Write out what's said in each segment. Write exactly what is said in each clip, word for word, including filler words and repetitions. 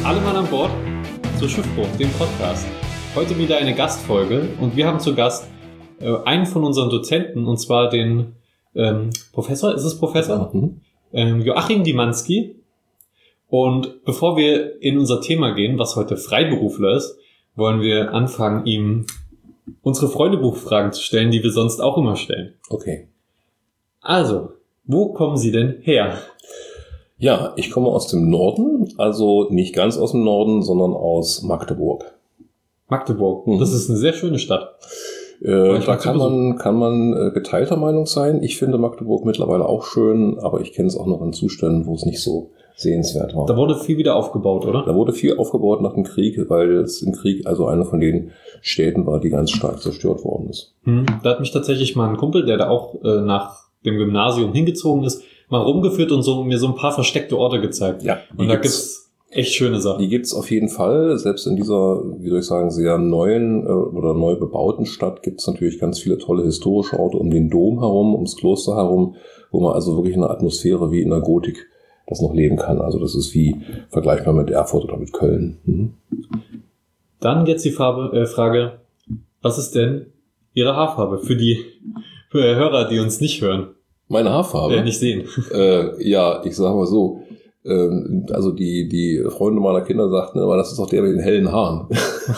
Alle Mann an Bord zur Schiffbruch, dem Podcast. Heute wieder eine Gastfolge und wir haben zu Gast äh, einen von unseren Dozenten, und zwar den ähm, Professor, ist es Professor? Mhm. Ähm, Joachim Diemanski. Und bevor wir in unser Thema gehen, was heute Freiberufler ist, wollen wir anfangen, ihm unsere Freundebuchfragen zu stellen, die wir sonst auch immer stellen. Okay. Also, wo kommen Sie denn her? Ja, ich komme aus dem Norden, also nicht ganz aus dem Norden, sondern aus Magdeburg. Magdeburg, mhm. Das ist eine sehr schöne Stadt. Äh, da kann man, kann man äh, geteilter Meinung sein. Ich finde Magdeburg mittlerweile auch schön, aber ich kenne es auch noch in Zuständen, wo es nicht so sehenswert war. Da wurde viel wieder aufgebaut, oder? Da wurde viel aufgebaut nach dem Krieg, weil es im Krieg also eine von den Städten war, die ganz stark zerstört worden ist. Hm, da hat mich tatsächlich mal ein Kumpel, der da auch äh, nach dem Gymnasium hingezogen ist, mal rumgeführt und so mir so ein paar versteckte Orte gezeigt. Ja, und da gibt's echt schöne Sachen. Die gibt's auf jeden Fall. Selbst in dieser, wie soll ich sagen, sehr neuen äh, oder neu bebauten Stadt gibt's natürlich ganz viele tolle historische Orte um den Dom herum, ums Kloster herum, wo man also wirklich eine Atmosphäre wie in der Gotik das noch leben kann. Also das ist wie vergleichbar mit Erfurt oder mit Köln. Mhm. Dann jetzt die Farbe, äh, Frage, was ist denn Ihre Haarfarbe für die für Hörer, die uns nicht hören? Meine Haarfarbe? Äh, nicht sehen. Äh, ja, ich sage mal so, ähm, also die die Freunde meiner Kinder sagten immer, das ist doch der mit den hellen Haaren.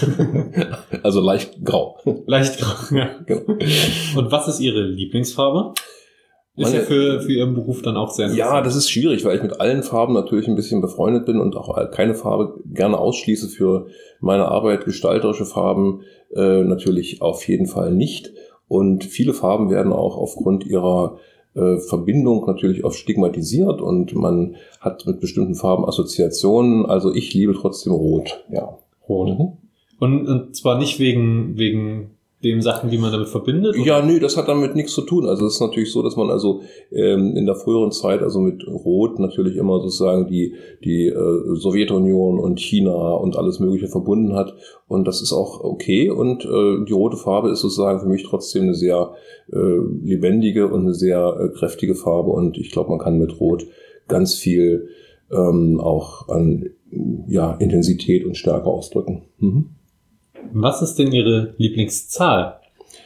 Also leicht grau. Leicht grau, ja. Genau. Und was ist Ihre Lieblingsfarbe? Ist Meine, ja für, für Ihren Beruf dann auch sehr interessant. Ja, das ist schwierig, weil ich mit allen Farben natürlich ein bisschen befreundet bin und auch keine Farbe gerne ausschließe für meine Arbeit. Gestalterische Farben äh, natürlich auf jeden Fall nicht. Und viele Farben werden auch aufgrund ihrer äh, Verbindung natürlich oft stigmatisiert und man hat mit bestimmten Farben Assoziationen. Also ich liebe trotzdem Rot, ja. Rot. Mhm. Und, und zwar nicht wegen wegen den Sachen, die man damit verbindet? Oder? Ja, nö, das hat damit nichts zu tun. Also es ist natürlich so, dass man also ähm, in der früheren Zeit also mit Rot natürlich immer sozusagen die die äh, Sowjetunion und China und alles Mögliche verbunden hat. Und das ist auch okay. Und äh, die rote Farbe ist sozusagen für mich trotzdem eine sehr äh, lebendige und eine sehr äh, kräftige Farbe. Und ich glaube, man kann mit Rot ganz viel ähm, auch an ja Intensität und Stärke ausdrücken. Mhm. Was ist denn Ihre Lieblingszahl?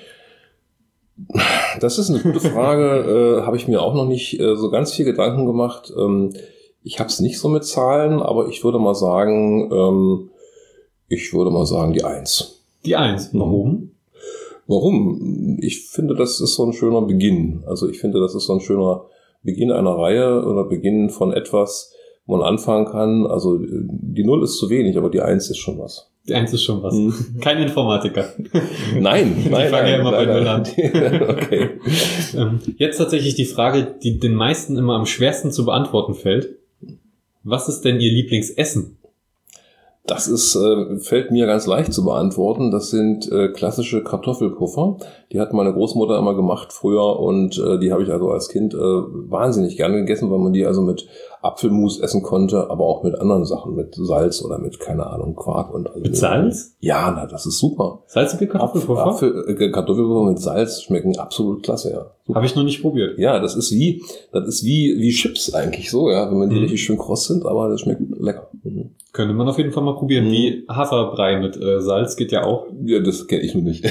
Das ist eine gute Frage. äh, habe ich mir auch noch nicht äh, so ganz viel Gedanken gemacht. Ähm, ich habe es nicht so mit Zahlen, aber ich würde mal sagen, ähm, ich würde mal sagen die Eins. Die Eins. Warum? Warum? Ich finde, das ist so ein schöner Beginn. Also ich finde, das ist so ein schöner Beginn einer Reihe oder Beginn von etwas, wo man anfangen kann. Also die Null ist zu wenig, aber die Eins ist schon was. Die Eins ist schon was. Hm. Kein Informatiker. Nein, die nein, fangen nein. ja immer nein, bei Null an. Okay. Jetzt tatsächlich die Frage, die den meisten immer am schwersten zu beantworten fällt. Was ist denn Ihr Lieblingsessen? Das ist, äh, fällt mir ganz leicht zu beantworten. Das sind äh, klassische Kartoffelpuffer. Die hat meine Großmutter immer gemacht früher und äh, die habe ich also als Kind äh, wahnsinnig gerne gegessen, weil man die also mit Apfelmus essen konnte, aber auch mit anderen Sachen, mit Salz oder mit, keine Ahnung, Quark und alles. Mit Salz? Ja, na, das ist super. Salzige Kartoffelpuffer? Apfel, äh, Kartoffelpuffer mit Salz schmecken absolut klasse, ja. Habe ich noch nicht probiert. Ja, das ist wie, das ist wie, wie Chips eigentlich so, ja, wenn man die mhm. richtig schön kross sind, aber das schmeckt lecker. Mhm. Könnte man auf jeden Fall mal probieren. Mhm. Wie Haferbrei mit äh, Salz geht ja auch. Ja, das kenne ich nur nicht.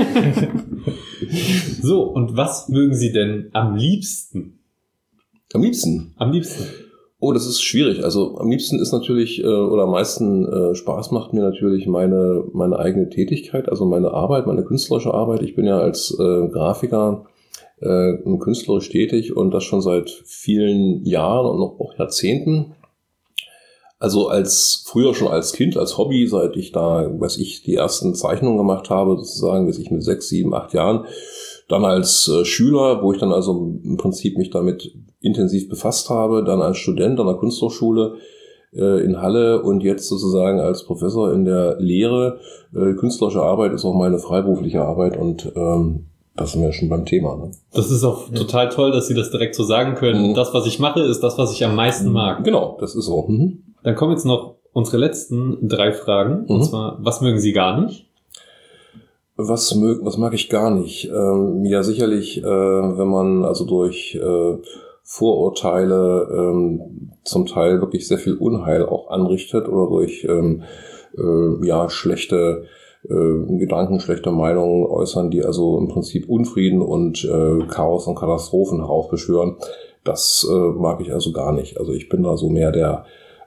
So, und was mögen Sie denn am liebsten? Am liebsten? Am liebsten. Oh, das ist schwierig. Also am liebsten ist natürlich, äh, oder am meisten äh, Spaß macht mir natürlich meine meine eigene Tätigkeit, also meine Arbeit, meine künstlerische Arbeit. Ich bin ja als äh, Grafiker äh, künstlerisch tätig und das schon seit vielen Jahren und noch auch Jahrzehnten. Also als früher schon als Kind, als Hobby, seit ich da, weiß ich, die ersten Zeichnungen gemacht habe, sozusagen, bis ich mit sechs, sieben, acht Jahren. Dann als äh, Schüler, wo ich dann also im Prinzip mich damit intensiv befasst habe. Dann als Student an der Kunsthochschule äh, in Halle und jetzt sozusagen als Professor in der Lehre. Äh, künstlerische Arbeit ist auch meine freiberufliche Arbeit und ähm, das sind wir schon beim Thema. Ne? Das ist auch total toll, dass Sie das direkt so sagen können. Mhm. Das, was ich mache, ist das, was ich am meisten mag. Genau, das ist so. Mhm. Dann kommen jetzt noch unsere letzten drei Fragen. Mhm. Und zwar, was mögen Sie gar nicht? Was, mög, was mag ich gar nicht? Ähm, ja, sicherlich, äh, wenn man also durch äh, Vorurteile, ähm, zum Teil wirklich sehr viel Unheil auch anrichtet oder durch ähm, äh, ja schlechte äh, Gedanken, schlechte Meinungen äußern, die also im Prinzip Unfrieden und äh, Chaos und Katastrophen heraufbeschwören. Das äh, mag ich also gar nicht. Also ich bin da so mehr der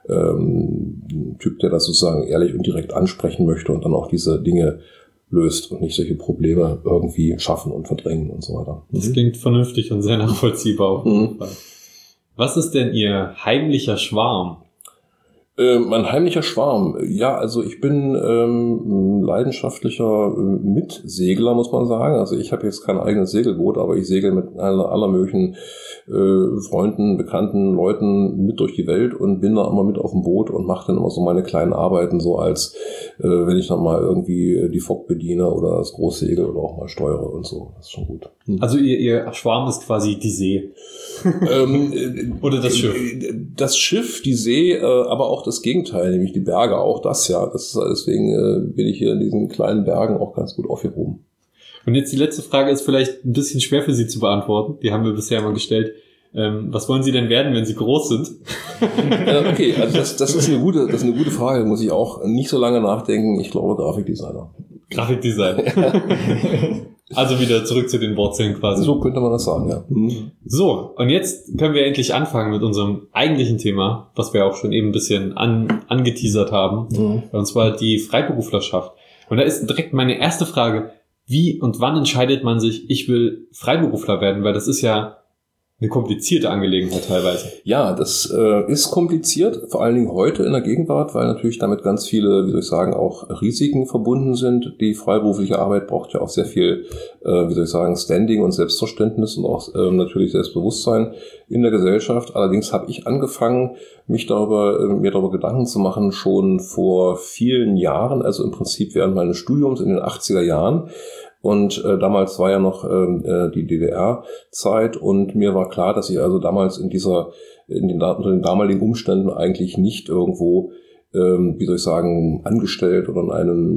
ähm, Typ, der das sozusagen ehrlich und direkt ansprechen möchte und dann auch diese Dinge löst und nicht solche Probleme irgendwie schaffen und verdrängen und so weiter. Das klingt vernünftig und sehr nachvollziehbar auf jeden Fall. Was ist denn Ihr heimlicher Schwarm? Äh, mein heimlicher Schwarm. Ja, also ich bin ähm, leidenschaftlicher Mitsegler, muss man sagen. Also ich habe jetzt kein eigenes Segelboot, aber ich segel mit aller, aller möglichen äh, Freunden, Bekannten, Leuten mit durch die Welt und bin da immer mit auf dem Boot und mache dann immer so meine kleinen Arbeiten, so als äh, wenn ich dann mal irgendwie die Fock bediene oder das Großsegel oder auch mal steuere und so. Das ist schon gut. Hm. Also ihr, ihr Schwarm ist quasi die See. ähm, oder das Schiff. Das Schiff, die See, äh, aber auch das Gegenteil, nämlich die Berge, auch das ja. Das, deswegen äh, bin ich hier in diesen kleinen Bergen auch ganz gut aufgehoben. Und jetzt die letzte Frage ist vielleicht ein bisschen schwer für Sie zu beantworten. Die haben wir bisher mal gestellt. Ähm, was wollen Sie denn werden, wenn Sie groß sind? äh, okay, also das, das ist eine gute, das ist eine gute Frage. Muss ich auch nicht so lange nachdenken. Ich glaube Grafikdesigner. Grafikdesigner. Also wieder zurück zu den Wurzeln quasi. So könnte man das sagen, ja. Mhm. So, und jetzt können wir endlich anfangen mit unserem eigentlichen Thema, was wir auch schon eben ein bisschen an, angeteasert haben. Mhm. Und zwar die Freiberuflerschaft. Und da ist direkt meine erste Frage: Wie und wann entscheidet man sich, ich will Freiberufler werden? Weil das ist ja eine komplizierte Angelegenheit teilweise. Ja, das äh, ist kompliziert, vor allen Dingen heute in der Gegenwart, weil natürlich damit ganz viele, wie soll ich sagen, auch Risiken verbunden sind. Die freiberufliche Arbeit braucht ja auch sehr viel, äh, wie soll ich sagen, Standing und Selbstverständnis und auch äh, natürlich Selbstbewusstsein in der Gesellschaft. Allerdings habe ich angefangen, mich darüber, äh, mir darüber Gedanken zu machen, schon vor vielen Jahren, also im Prinzip während meines Studiums in den achtziger Jahren. Und äh, damals war ja noch äh, die D D R-Zeit und mir war klar, dass ich also damals in dieser, in den, unter den damaligen Umständen eigentlich nicht irgendwo, ähm, wie soll ich sagen, angestellt oder in einem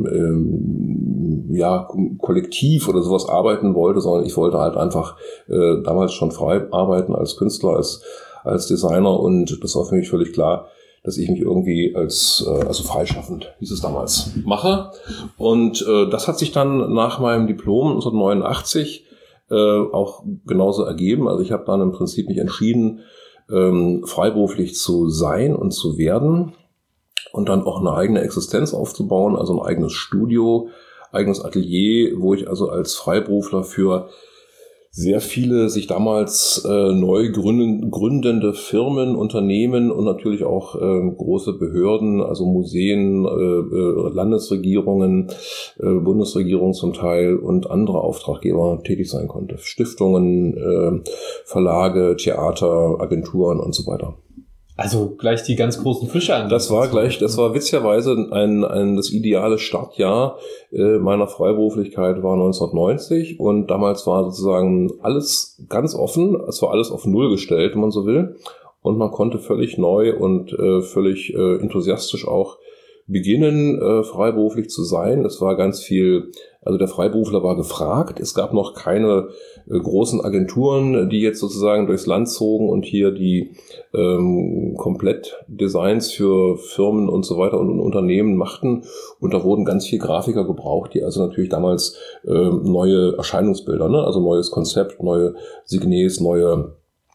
ähm, ja, Kollektiv oder sowas arbeiten wollte, sondern ich wollte halt einfach äh, damals schon frei arbeiten als Künstler, als, als Designer und das war für mich völlig klar, dass ich mich irgendwie als, äh, also freischaffend, hieß es damals, mache. Und äh, das hat sich dann nach meinem Diplom neunzehnhundertneunundachtzig äh, auch genauso ergeben. Also ich habe dann im Prinzip mich entschieden, ähm, freiberuflich zu sein und zu werden und dann auch eine eigene Existenz aufzubauen, also ein eigenes Studio, eigenes Atelier, wo ich also als Freiberufler für sehr viele sich damals äh, neu gründen, gründende Firmen, Unternehmen und natürlich auch äh, große Behörden, also Museen, äh, äh, Landesregierungen, äh, Bundesregierung zum Teil und andere Auftraggeber tätig sein konnte. Stiftungen, äh, Verlage, Theater, Agenturen und so weiter. Also gleich die ganz großen Fische an. Das war gleich, das war witzigerweise ein, ein, das ideale Startjahr äh, meiner Freiberuflichkeit war neunzehnhundertneunzig und damals war sozusagen alles ganz offen, es war alles auf Null gestellt, wenn man so will, und man konnte völlig neu und äh, völlig äh, enthusiastisch auch beginnen, äh, freiberuflich zu sein. Es war ganz viel, also der Freiberufler war gefragt. Es gab noch keine äh, großen Agenturen, die jetzt sozusagen durchs Land zogen und hier die ähm, komplett Designs für Firmen und so weiter und Unternehmen machten. Und da wurden ganz viele Grafiker gebraucht, die also natürlich damals äh, neue Erscheinungsbilder, ne? Also neues Konzept, neue Signes, neue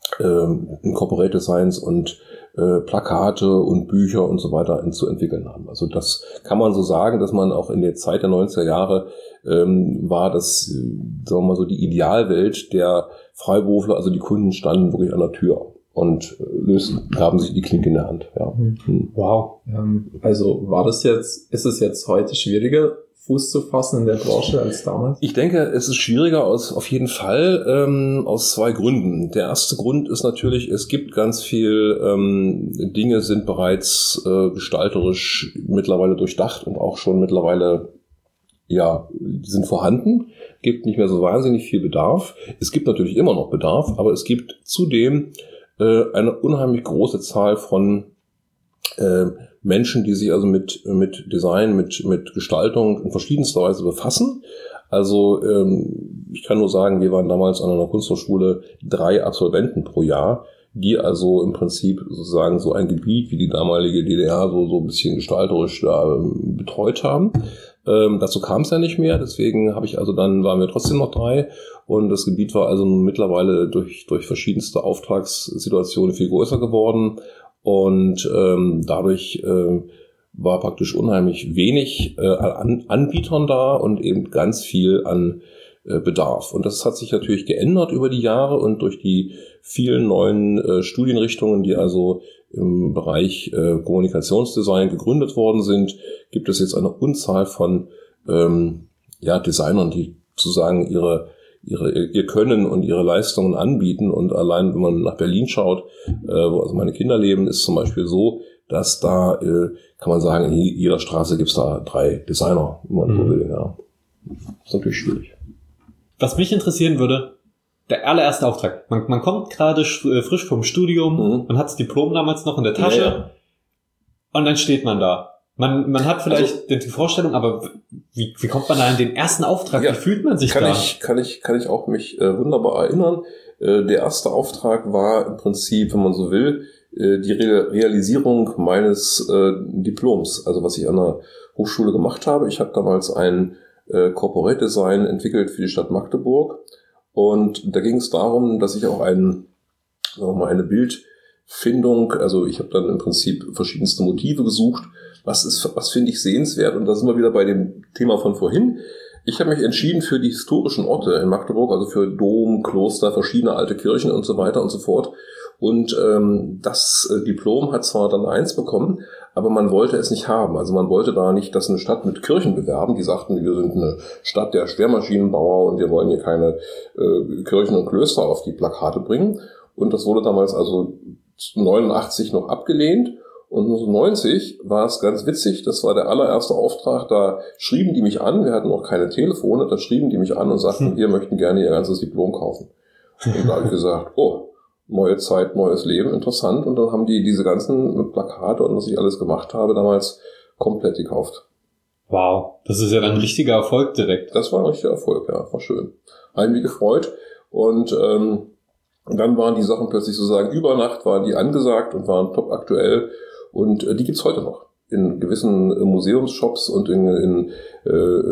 äh, Corporate Designs und äh, Plakate und Bücher und so weiter zu entwickeln haben. Also das kann man so sagen, dass man auch in der Zeit der neunziger Jahre ähm, war das, sagen wir mal so, die Idealwelt der Freiberufler, also die Kunden standen wirklich an der Tür und lösten, gaben sich die Klinke in der Hand. Ja. Wow. Also war das jetzt, ist es jetzt heute schwieriger, Fuß zu fassen in der Branche als damals? Ich denke, es ist schwieriger aus, auf jeden Fall, ähm, aus zwei Gründen. Der erste Grund ist natürlich, es gibt ganz viel, ähm, Dinge sind bereits äh, gestalterisch mittlerweile durchdacht und auch schon mittlerweile, ja, sind vorhanden. Gibt nicht mehr so wahnsinnig viel Bedarf. Es gibt natürlich immer noch Bedarf, aber es gibt zudem äh, eine unheimlich große Zahl von äh, Menschen, die sich also mit mit Design, mit mit Gestaltung in verschiedenster Weise befassen. Also ähm, ich kann nur sagen, wir waren damals an einer Kunsthochschule drei Absolventen pro Jahr, die also im Prinzip sozusagen so ein Gebiet wie die damalige D D R so, so ein bisschen gestalterisch da ähm, betreut haben. Ähm, dazu kam es ja nicht mehr, deswegen habe ich also dann, waren wir trotzdem noch drei und das Gebiet war also mittlerweile durch, durch verschiedenste Auftragssituationen viel größer geworden und ähm, dadurch äh, war praktisch unheimlich wenig äh, an Anbietern da und eben ganz viel an äh, Bedarf. Und das hat sich natürlich geändert über die Jahre und durch die vielen neuen äh, Studienrichtungen, die also im Bereich äh, Kommunikationsdesign gegründet worden sind, gibt es jetzt eine Unzahl von ähm, ja, Designern, die sozusagen ihre, ihre, ihr Können und ihre Leistungen anbieten. Und allein, wenn man nach Berlin schaut, äh, wo also meine Kinder leben, ist zum Beispiel so, dass da, äh, kann man sagen, in jeder Straße gibt es da drei Designer, wenn man so will. Ja. Das ist natürlich schwierig. Was mich interessieren würde, der allererste Auftrag. Man, man kommt gerade frisch vom Studium, mhm. man hat das Diplom damals noch in der Tasche, ja, ja. und dann steht man da. Man, man hat vielleicht also, die Vorstellung, aber wie, wie kommt man da in den ersten Auftrag? Ja, wie fühlt man sich kann da? Ich, kann ich, kann ich auch mich äh, wunderbar erinnern. Äh, der erste Auftrag war im Prinzip, wenn man so will, äh, die Re- Realisierung meines äh, Diploms. Also was ich an der Hochschule gemacht habe. Ich habe damals ein äh, Corporate Design entwickelt für die Stadt Magdeburg. Und da ging es darum, dass ich auch ein, sagen wir mal, eine Bildfindung, also ich habe dann im Prinzip verschiedenste Motive gesucht, was ist, was finde ich sehenswert, und da sind wir wieder bei dem Thema von vorhin. Ich habe mich entschieden für die historischen Orte in Magdeburg, also für Dom, Kloster, verschiedene alte Kirchen und so weiter und so fort. Und ähm, das äh, Diplom hat zwar dann eins bekommen, aber man wollte es nicht haben. Also man wollte da nicht, dass eine Stadt mit Kirchen bewerben. Die sagten, wir sind eine Stadt der Schwermaschinenbauer und wir wollen hier keine äh, Kirchen und Klöster auf die Plakate bringen. Und das wurde damals also neunundachtzig noch abgelehnt. Und neunzehnhundertneunzig war es ganz witzig, das war der allererste Auftrag, da schrieben die mich an, wir hatten noch keine Telefone, da schrieben die mich an und sagten, hm. wir möchten gerne ihr ganzes Diplom kaufen. Und da habe ich gesagt, oh, neue Zeit, neues Leben, interessant. Und dann haben die diese ganzen Plakate und was ich alles gemacht habe, damals komplett gekauft. Wow, das ist ja dann ein richtiger Erfolg direkt. Das war ein richtiger Erfolg, ja, war schön. Haben mich gefreut. Und ähm, dann waren die Sachen plötzlich sozusagen über Nacht, waren die angesagt und waren top aktuell. Und äh, die gibt's heute noch. In gewissen äh, Museumsshops und in, in äh,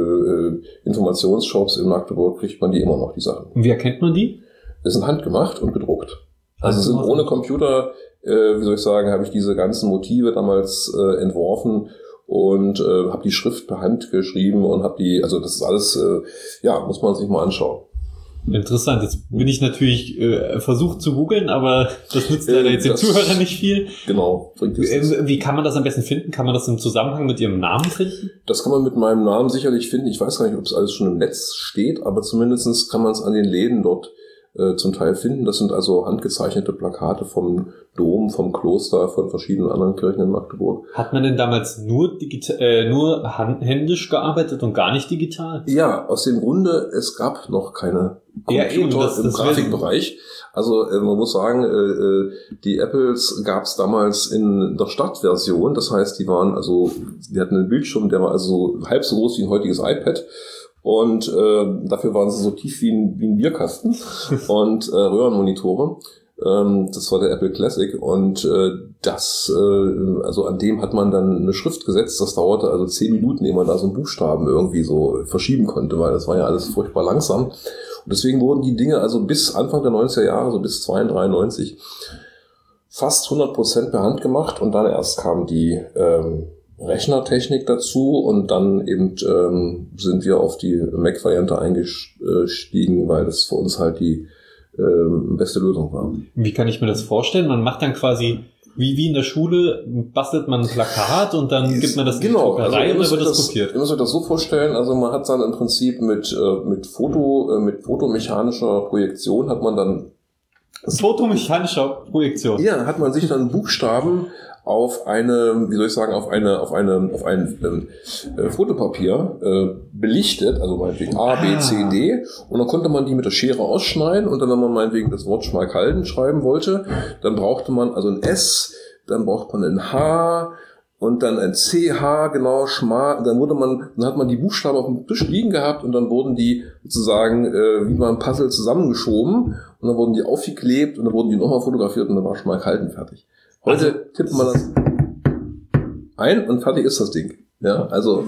äh, Informationsshops in Magdeburg kriegt man die immer noch, die Sachen. Und wie erkennt man die? Das sind handgemacht und gedruckt. Also sind ohne Computer, äh, wie soll ich sagen, habe ich diese ganzen Motive damals äh, entworfen und äh, habe die Schrift per Hand geschrieben und habe die, also das ist alles, äh, ja, muss man sich mal anschauen. Interessant, jetzt bin ich natürlich äh, versucht zu googeln, aber das nützt leider jetzt den Zuhörern nicht viel. Genau. Äh, wie kann man das am besten finden? Kann man das im Zusammenhang mit Ihrem Namen finden? Das kann man mit meinem Namen sicherlich finden. Ich weiß gar nicht, ob es alles schon im Netz steht, aber zumindestens kann man es an den Läden dort äh, zum Teil finden. Das sind also handgezeichnete Plakate vom Dom, vom Kloster, von verschiedenen anderen Kirchen in Magdeburg. Hat man denn damals nur digital, äh, nur hand- händisch gearbeitet und gar nicht digital? Ja, aus dem Grunde, es gab noch keine Computer ja, eben, das, im das Grafikbereich. Also äh, man muss sagen, äh, die Apples gab es damals in der Stadtversion. Das heißt, die waren also, die hatten einen Bildschirm, der war also halb so groß wie ein heutiges iPad. Und äh, dafür waren sie so tief wie ein, wie ein Bierkasten und äh, Röhrenmonitore. Ähm, das war der Apple Classic und äh, das, äh, also an dem hat man dann eine Schrift gesetzt. Das dauerte also zehn Minuten, ehe man da so einen Buchstaben irgendwie so verschieben konnte, weil das war ja alles furchtbar langsam. Und deswegen wurden die Dinge also bis Anfang der neunziger Jahre, so bis zweiundneunzig, fast hundert Prozent per Hand gemacht und dann erst kam die ähm, Rechnertechnik dazu und dann eben ähm, sind wir auf die Mac-Variante eingestiegen, weil das für uns halt die ähm, beste Lösung war. Wie kann ich mir das vorstellen? Man macht dann quasi, wie wie in der Schule, bastelt man ein Plakat und dann gibt man das in die genau, Druckerei also und dann wird das kopiert. Ihr müsst euch das so vorstellen, also man hat dann im Prinzip mit, äh, mit Foto, äh, mit fotomechanischer Projektion hat man dann Fotomechanischer Projektion. Ja, hat man sich dann Buchstaben auf eine, wie soll ich sagen, auf eine, auf eine, auf ein äh, Fotopapier äh, belichtet, also meinetwegen A, B, C, D, und dann konnte man die mit der Schere ausschneiden und dann, wenn man meinetwegen das Wort Schmalkalden schreiben wollte, dann brauchte man also ein S, dann braucht man ein H und dann ein C H, genau, Schma, und dann wurde man, dann hat man die Buchstaben auf dem Tisch liegen gehabt und dann wurden die sozusagen äh, wie beim Puzzle zusammengeschoben und dann wurden die aufgeklebt und dann wurden die nochmal fotografiert und dann war Schmalkalden fertig. Heute also, tippt man das ein und fertig ist das Ding. Ja, also,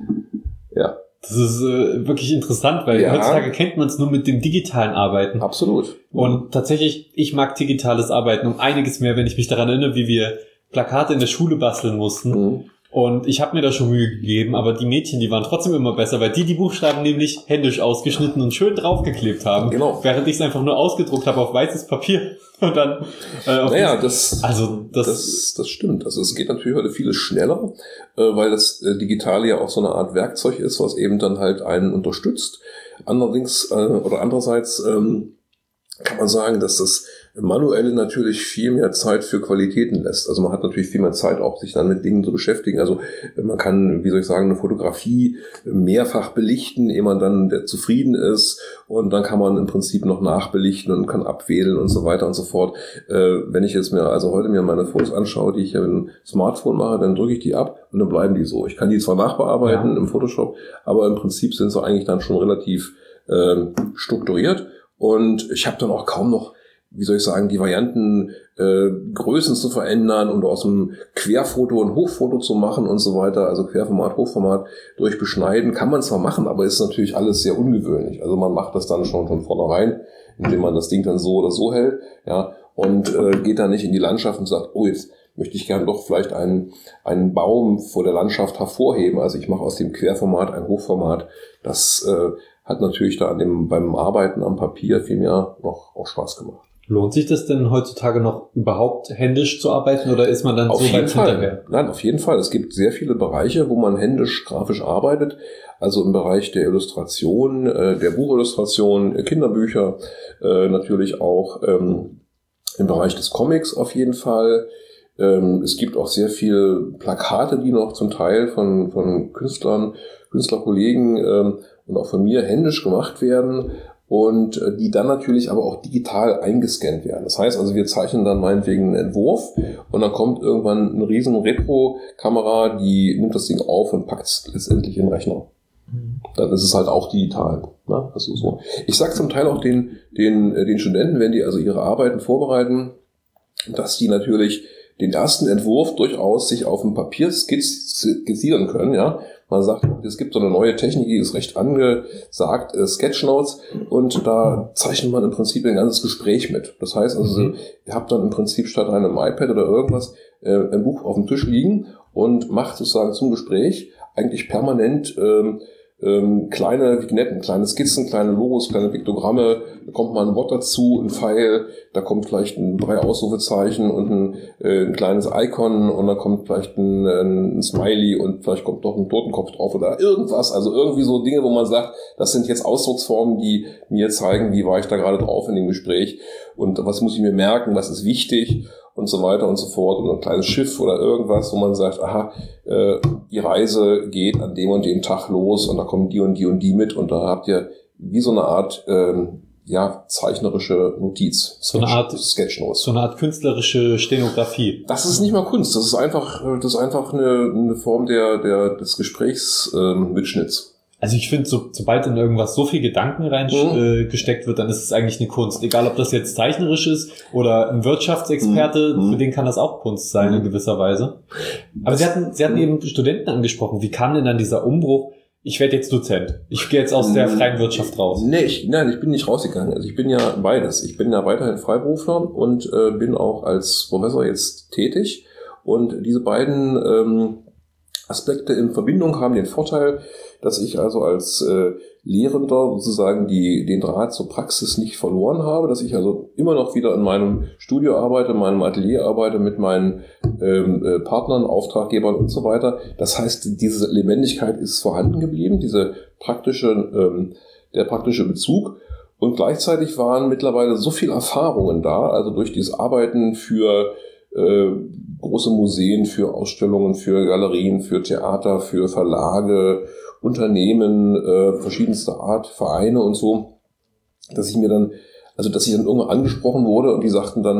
ja. Das ist äh, wirklich interessant, weil ja. heutzutage kennt man es nur mit dem digitalen Arbeiten. Absolut. Und tatsächlich, ich mag digitales Arbeiten um einiges mehr, wenn ich mich daran erinnere, wie wir Plakate in der Schule basteln mussten. Mhm. Und ich habe mir da schon Mühe gegeben, aber die Mädchen, die waren trotzdem immer besser, weil die die Buchstaben nämlich händisch ausgeschnitten und schön draufgeklebt haben. Genau. Während ich es einfach nur ausgedruckt habe auf weißes Papier. Und dann äh, auf naja, das, also das, das, das stimmt. Also es geht natürlich heute vieles schneller, äh, weil das äh, Digitale ja auch so eine Art Werkzeug ist, was eben dann halt einen unterstützt. Allerdings, äh, oder andererseits ähm, kann man sagen, dass das Manuelle natürlich viel mehr Zeit für Qualitäten lässt. Also man hat natürlich viel mehr Zeit, auch sich dann mit Dingen zu beschäftigen. Also man kann, wie soll ich sagen, eine Fotografie mehrfach belichten, ehe man dann zufrieden ist. Und dann kann man im Prinzip noch nachbelichten und kann abwählen und so weiter und so fort. Wenn ich jetzt mir also heute mir meine Fotos anschaue, die ich ja mit dem Smartphone mache, dann drücke ich die ab und dann bleiben die so. Ich kann die zwar nachbearbeiten ja. im Photoshop, aber im Prinzip sind sie eigentlich dann schon relativ äh, strukturiert. Und ich habe dann auch kaum noch, wie soll ich sagen, die Varianten, äh, Größen zu verändern und aus dem Querfoto ein Hochfoto zu machen und so weiter. Also Querformat, Hochformat durch Beschneiden kann man zwar machen, aber ist natürlich alles sehr ungewöhnlich. Also man macht das dann schon von vornherein, indem man das Ding dann so oder so hält, ja, und äh, geht dann nicht in die Landschaft und sagt, oh, jetzt möchte ich gerne doch vielleicht einen, einen Baum vor der Landschaft hervorheben. Also ich mache aus dem Querformat ein Hochformat. Das äh, hat natürlich da an dem, beim Arbeiten am Papier viel mehr noch auch Spaß gemacht. Lohnt sich das denn heutzutage noch überhaupt händisch zu arbeiten oder ist man dann auf so weit hinterher? Nein, auf jeden Fall. Es gibt sehr viele Bereiche, wo man händisch grafisch arbeitet. Also im Bereich der Illustration, äh, der Buchillustration, Kinderbücher, äh, natürlich auch ähm, im Bereich des Comics auf jeden Fall. Ähm, es gibt auch sehr viele Plakate, die noch zum Teil von, von Künstlern, Künstlerkollegen ähm, und auch von mir händisch gemacht werden. Und die dann natürlich aber auch digital eingescannt werden. Das heißt also, wir zeichnen dann meinetwegen einen Entwurf und dann kommt irgendwann eine riesen Retro-Kamera, die nimmt das Ding auf und packt es letztendlich in den Rechner. Dann ist es halt auch digital. Ne? Also so. Ich sage zum Teil auch den, den, den Studenten, wenn die also ihre Arbeiten vorbereiten, dass die natürlich den ersten Entwurf durchaus sich auf dem Papier skizzieren können, ja. Man sagt, es gibt so eine neue Technik, die ist recht angesagt, äh, Sketchnotes, und da zeichnet man im Prinzip ein ganzes Gespräch mit. Das heißt also, mhm. ihr habt dann im Prinzip statt einem iPad oder irgendwas äh, ein Buch auf dem Tisch liegen und macht sozusagen zum Gespräch eigentlich permanent ähm, ähm, kleine Vignetten, kleine Skizzen, kleine Logos, kleine Piktogramme, da kommt mal ein Wort dazu, ein Pfeil, da kommt vielleicht ein drei Ausrufezeichen und ein, äh, ein kleines Icon und dann kommt vielleicht ein, ein Smiley und vielleicht kommt doch ein Totenkopf drauf oder irgendwas, also irgendwie so Dinge, wo man sagt, das sind jetzt Ausdrucksformen, die mir zeigen, wie war ich da gerade drauf in dem Gespräch und was muss ich mir merken, was ist wichtig und so weiter und so fort, oder ein kleines Schiff oder irgendwas, wo man sagt, aha, äh, die Reise geht an dem und dem Tag los und da kommen die und die und die mit und da habt ihr wie so eine Art ähm, ja zeichnerische Notiz, so eine Art Sketchnotes, so eine Art künstlerische Stenografie. Das ist nicht mal Kunst, das ist einfach das ist einfach eine, eine Form der der des Gesprächsmitschnitts. Ähm, Also ich finde, so, sobald in irgendwas so viel Gedanken reingesteckt mhm. äh, wird, dann ist es eigentlich eine Kunst. Egal, ob das jetzt zeichnerisch ist oder ein Wirtschaftsexperte, mhm. für den kann das auch Kunst sein mhm. in gewisser Weise. Aber das, Sie hatten, Sie hatten mhm. eben Studenten angesprochen. Wie kam denn dann dieser Umbruch? Ich werde jetzt Dozent. Ich gehe jetzt aus der freien Wirtschaft raus. Nee, ich, nein, ich bin nicht rausgegangen. Also ich bin ja beides. Ich bin ja weiterhin Freiberufler und äh, bin auch als Professor jetzt tätig. Und diese beiden ähm, Aspekte in Verbindung haben den Vorteil, dass ich also als äh, Lehrender sozusagen die, den Draht zur Praxis nicht verloren habe, dass ich also immer noch wieder in meinem Studio arbeite, in meinem Atelier arbeite, mit meinen ähm, äh, Partnern, Auftraggebern und so weiter. Das heißt, diese Lebendigkeit ist vorhanden geblieben, diese praktische, ähm, der praktische Bezug. Und gleichzeitig waren mittlerweile so viele Erfahrungen da, also durch dieses Arbeiten für äh, große Museen, für Ausstellungen, für Galerien, für Theater, für Verlage, Unternehmen, äh, verschiedenster Art, Vereine und so, dass ich mir dann, also dass ich dann irgendwann angesprochen wurde und die sagten dann,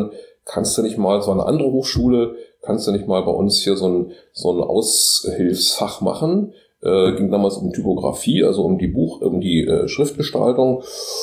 kannst du nicht mal, es war eine andere Hochschule, kannst du nicht mal bei uns hier so ein, so ein Aushilfsfach machen? Äh, ging damals um Typografie, also um die Buch, um die äh, Schriftgestaltung.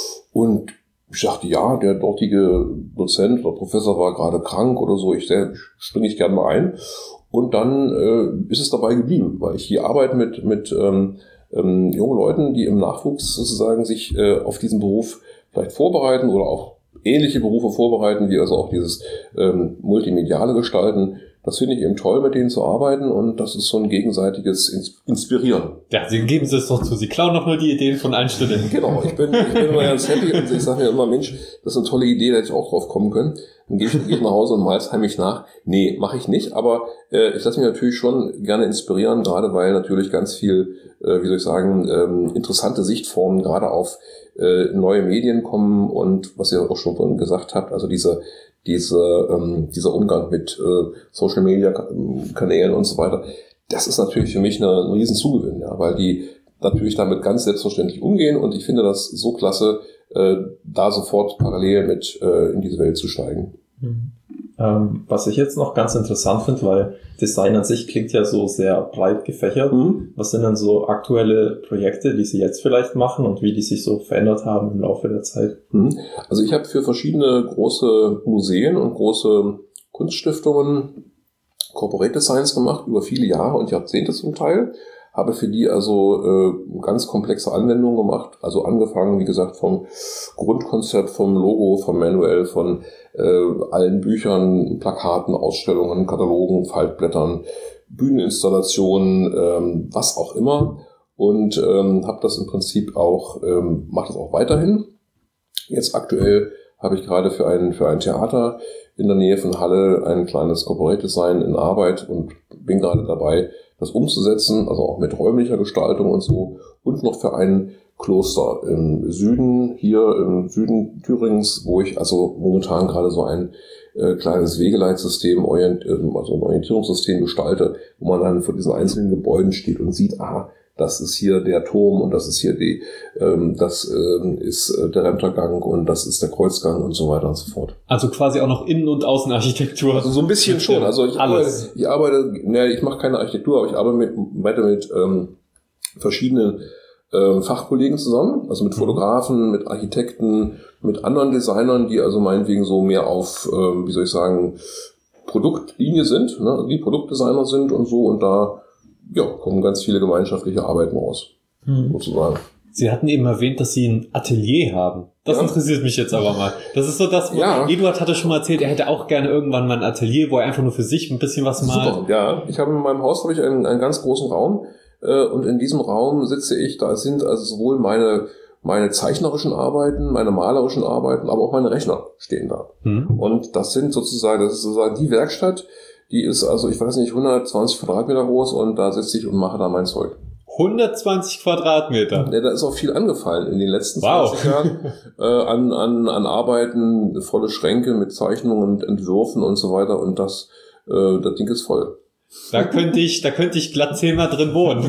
Und ich dachte, ja, der dortige Dozent oder Professor war gerade krank oder so, ich springe ich gerne mal ein. Und dann äh, ist es dabei geblieben, weil ich hier arbeite mit, mit ähm, ähm, jungen Leuten, die im Nachwuchs sozusagen sich äh, auf diesen Beruf vielleicht vorbereiten oder auch ähnliche Berufe vorbereiten, wie also auch dieses ähm, multimediale Gestalten. Das finde ich eben toll, mit denen zu arbeiten, und das ist so ein gegenseitiges Inspirieren. Ja, Sie geben es doch zu. Sie klauen doch nur die Ideen von allen Studenten. Genau, ich bin, ich bin immer ganz happy und ich sage mir immer, Mensch, das ist eine tolle Idee, da hätte ich auch drauf kommen können. Dann gehe ich, gehe ich nach Hause und mal's heimlich nach. Nee, mache ich nicht, aber äh, ich lasse mich natürlich schon gerne inspirieren, gerade weil natürlich ganz viel, äh, wie soll ich sagen, ähm, interessante Sichtformen gerade auf äh, neue Medien kommen, und was ihr auch schon vorhin gesagt habt, also diese diese ähm, dieser Umgang mit äh, Social Media Kanälen und so weiter, das ist natürlich für mich eine, ein riesen Zugewinn, ja, weil die natürlich damit ganz selbstverständlich umgehen, und ich finde das so klasse, äh, da sofort parallel mit äh, in diese Welt zu steigen. Mhm. Ähm, was ich jetzt noch ganz interessant finde, weil Design an sich klingt ja so sehr breit gefächert. Mhm. Was sind denn so aktuelle Projekte, die Sie jetzt vielleicht machen und wie die sich so verändert haben im Laufe der Zeit? Mhm. Also ich habe für verschiedene große Museen und große Kunststiftungen Corporate Designs gemacht, über viele Jahre und Jahrzehnte zum Teil. Habe für die also äh, ganz komplexe Anwendungen gemacht, also angefangen, wie gesagt, vom Grundkonzept, vom Logo, vom Manual, von äh, allen Büchern, Plakaten, Ausstellungen, Katalogen, Faltblättern, Bühneninstallationen, ähm, was auch immer, und ähm, habe das im Prinzip auch, ähm, mache das auch weiterhin. Jetzt aktuell habe ich gerade für ein für ein Theater in der Nähe von Halle ein kleines Corporate Design in Arbeit und bin gerade dabei, das umzusetzen, also auch mit räumlicher Gestaltung und so, und noch für ein Kloster im Süden, hier im Süden Thüringens, wo ich also momentan gerade so ein äh, kleines Wegeleitsystem, orient, also ein Orientierungssystem gestalte, wo man dann vor diesen einzelnen Gebäuden steht und sieht, ah, das ist hier der Turm und das ist hier die, ähm, das ähm, ist äh, der Rentergang und das ist der Kreuzgang und so weiter und so fort. Also quasi auch noch Innen- und Außenarchitektur. Also so ein bisschen schon. Also ich Alles. arbeite, ich arbeite, ne, ich mache keine Architektur, aber ich arbeite mit, weiter mit ähm, verschiedenen ähm, Fachkollegen zusammen, also mit Fotografen, mit Architekten, mit anderen Designern, die also meinetwegen so mehr auf, ähm, wie soll ich sagen, Produktlinie sind, ne, also die Produktdesigner sind und so, und da ja, kommen ganz viele gemeinschaftliche Arbeiten raus, hm. sozusagen. Sie hatten eben erwähnt, dass Sie ein Atelier haben. Das ja. interessiert mich jetzt aber mal. Das ist so das, wo ja. Eduard hatte schon mal erzählt, er hätte auch gerne irgendwann mal ein Atelier, wo er einfach nur für sich ein bisschen was malt. Super, ja. Ich habe in meinem Haus habe ich einen, einen ganz großen Raum, äh, und in diesem Raum sitze ich, da sind also sowohl meine meine zeichnerischen Arbeiten, meine malerischen Arbeiten, aber auch meine Rechner stehen da. Hm. Und das sind sozusagen, das ist sozusagen die Werkstatt. Die ist also, ich weiß nicht, hundertzwanzig Quadratmeter groß, und da sitze ich und mache da mein Zeug. hundertzwanzig Quadratmeter? Ja, da ist auch viel angefallen in den letzten wow. zwanzig Jahren äh, an, an, an Arbeiten, volle Schränke mit Zeichnungen und Entwürfen und so weiter, und das, äh, das Ding ist voll. Da könnte ich, da könnte ich glatt zehnmal drin wohnen.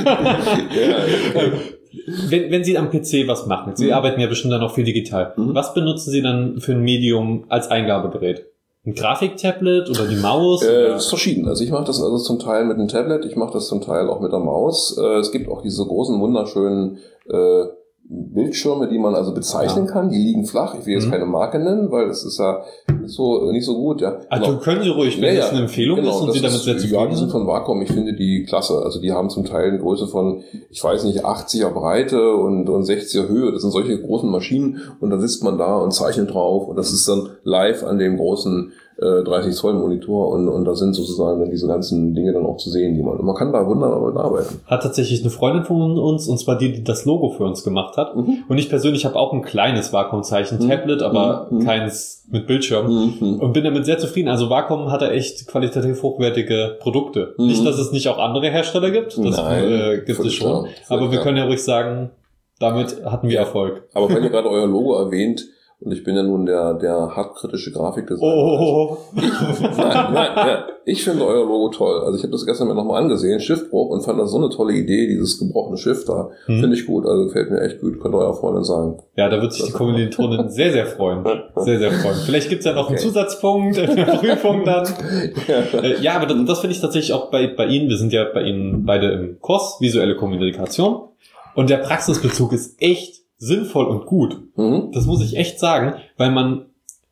ja, okay. Wenn, wenn Sie am P C was machen, Sie mhm. arbeiten ja bestimmt dann auch viel digital. Mhm. Was benutzen Sie dann für ein Medium als Eingabegerät? Ein Grafiktablet oder die Maus? Äh, das ist verschieden. Also ich mache das also zum Teil mit einem Tablet, ich mache das zum Teil auch mit der Maus. Äh, es gibt auch diese großen, wunderschönen äh, Bildschirme, die man also bezeichnen ja. kann. Die liegen flach. Ich will jetzt mhm. keine Marke nennen, weil das ist ja nicht so, nicht so gut. Ja. Also genau. können Sie ruhig, wenn ja, das eine Empfehlung genau, ist und Sie damit sehr zufrieden sind. Ja, die sind von Wacom. Ich finde die klasse. Also die haben zum Teil eine Größe von, ich weiß nicht, achtziger Breite und, und sechziger Höhe. Das sind solche großen Maschinen, und da sitzt man da und zeichnet drauf, und das ist dann live an dem großen äh, dreißig Zoll Monitor, und, und da sind sozusagen dann diese ganzen Dinge dann auch zu sehen, die man, und man kann da wunderbar mit arbeiten. Hat tatsächlich eine Freundin von uns, und zwar die, die das Logo für uns gemacht hat. Mhm. Und ich persönlich habe auch ein kleines Wacom-Zeichen-Tablet, mhm. aber mhm. keins mit Bildschirm. Mhm. Und bin damit sehr zufrieden. Also Wacom hat da echt qualitativ hochwertige Produkte. Mhm. Nicht, dass es nicht auch andere Hersteller gibt. Das Nein, äh, gibt es schon. Klar, aber wir klar. können ja ruhig sagen, damit hatten wir Erfolg. Aber wenn ihr gerade euer Logo erwähnt, Und ich bin ja nun der, der hartkritische Grafikdesigner. Oh. Also ich, nein, nein, ja, ich finde euer Logo toll. Also ich habe das gestern mir nochmal angesehen, Schiffbruch, und fand das so eine tolle Idee, dieses gebrochene Schiff da. Hm. Finde ich gut, also gefällt mir echt gut. Könnt ihr eurer Freundin sagen. Ja, da wird sich die Kommilitonin sehr, sehr freuen. Sehr, sehr freuen. Vielleicht gibt's ja noch okay. einen Zusatzpunkt in der Prüfung dann. Ja, äh, ja aber das, das finde ich tatsächlich auch bei, bei Ihnen. Wir sind ja bei Ihnen beide im Kurs visuelle Kommunikation. Und der Praxisbezug ist echt sinnvoll und gut. Mhm. Das muss ich echt sagen, weil man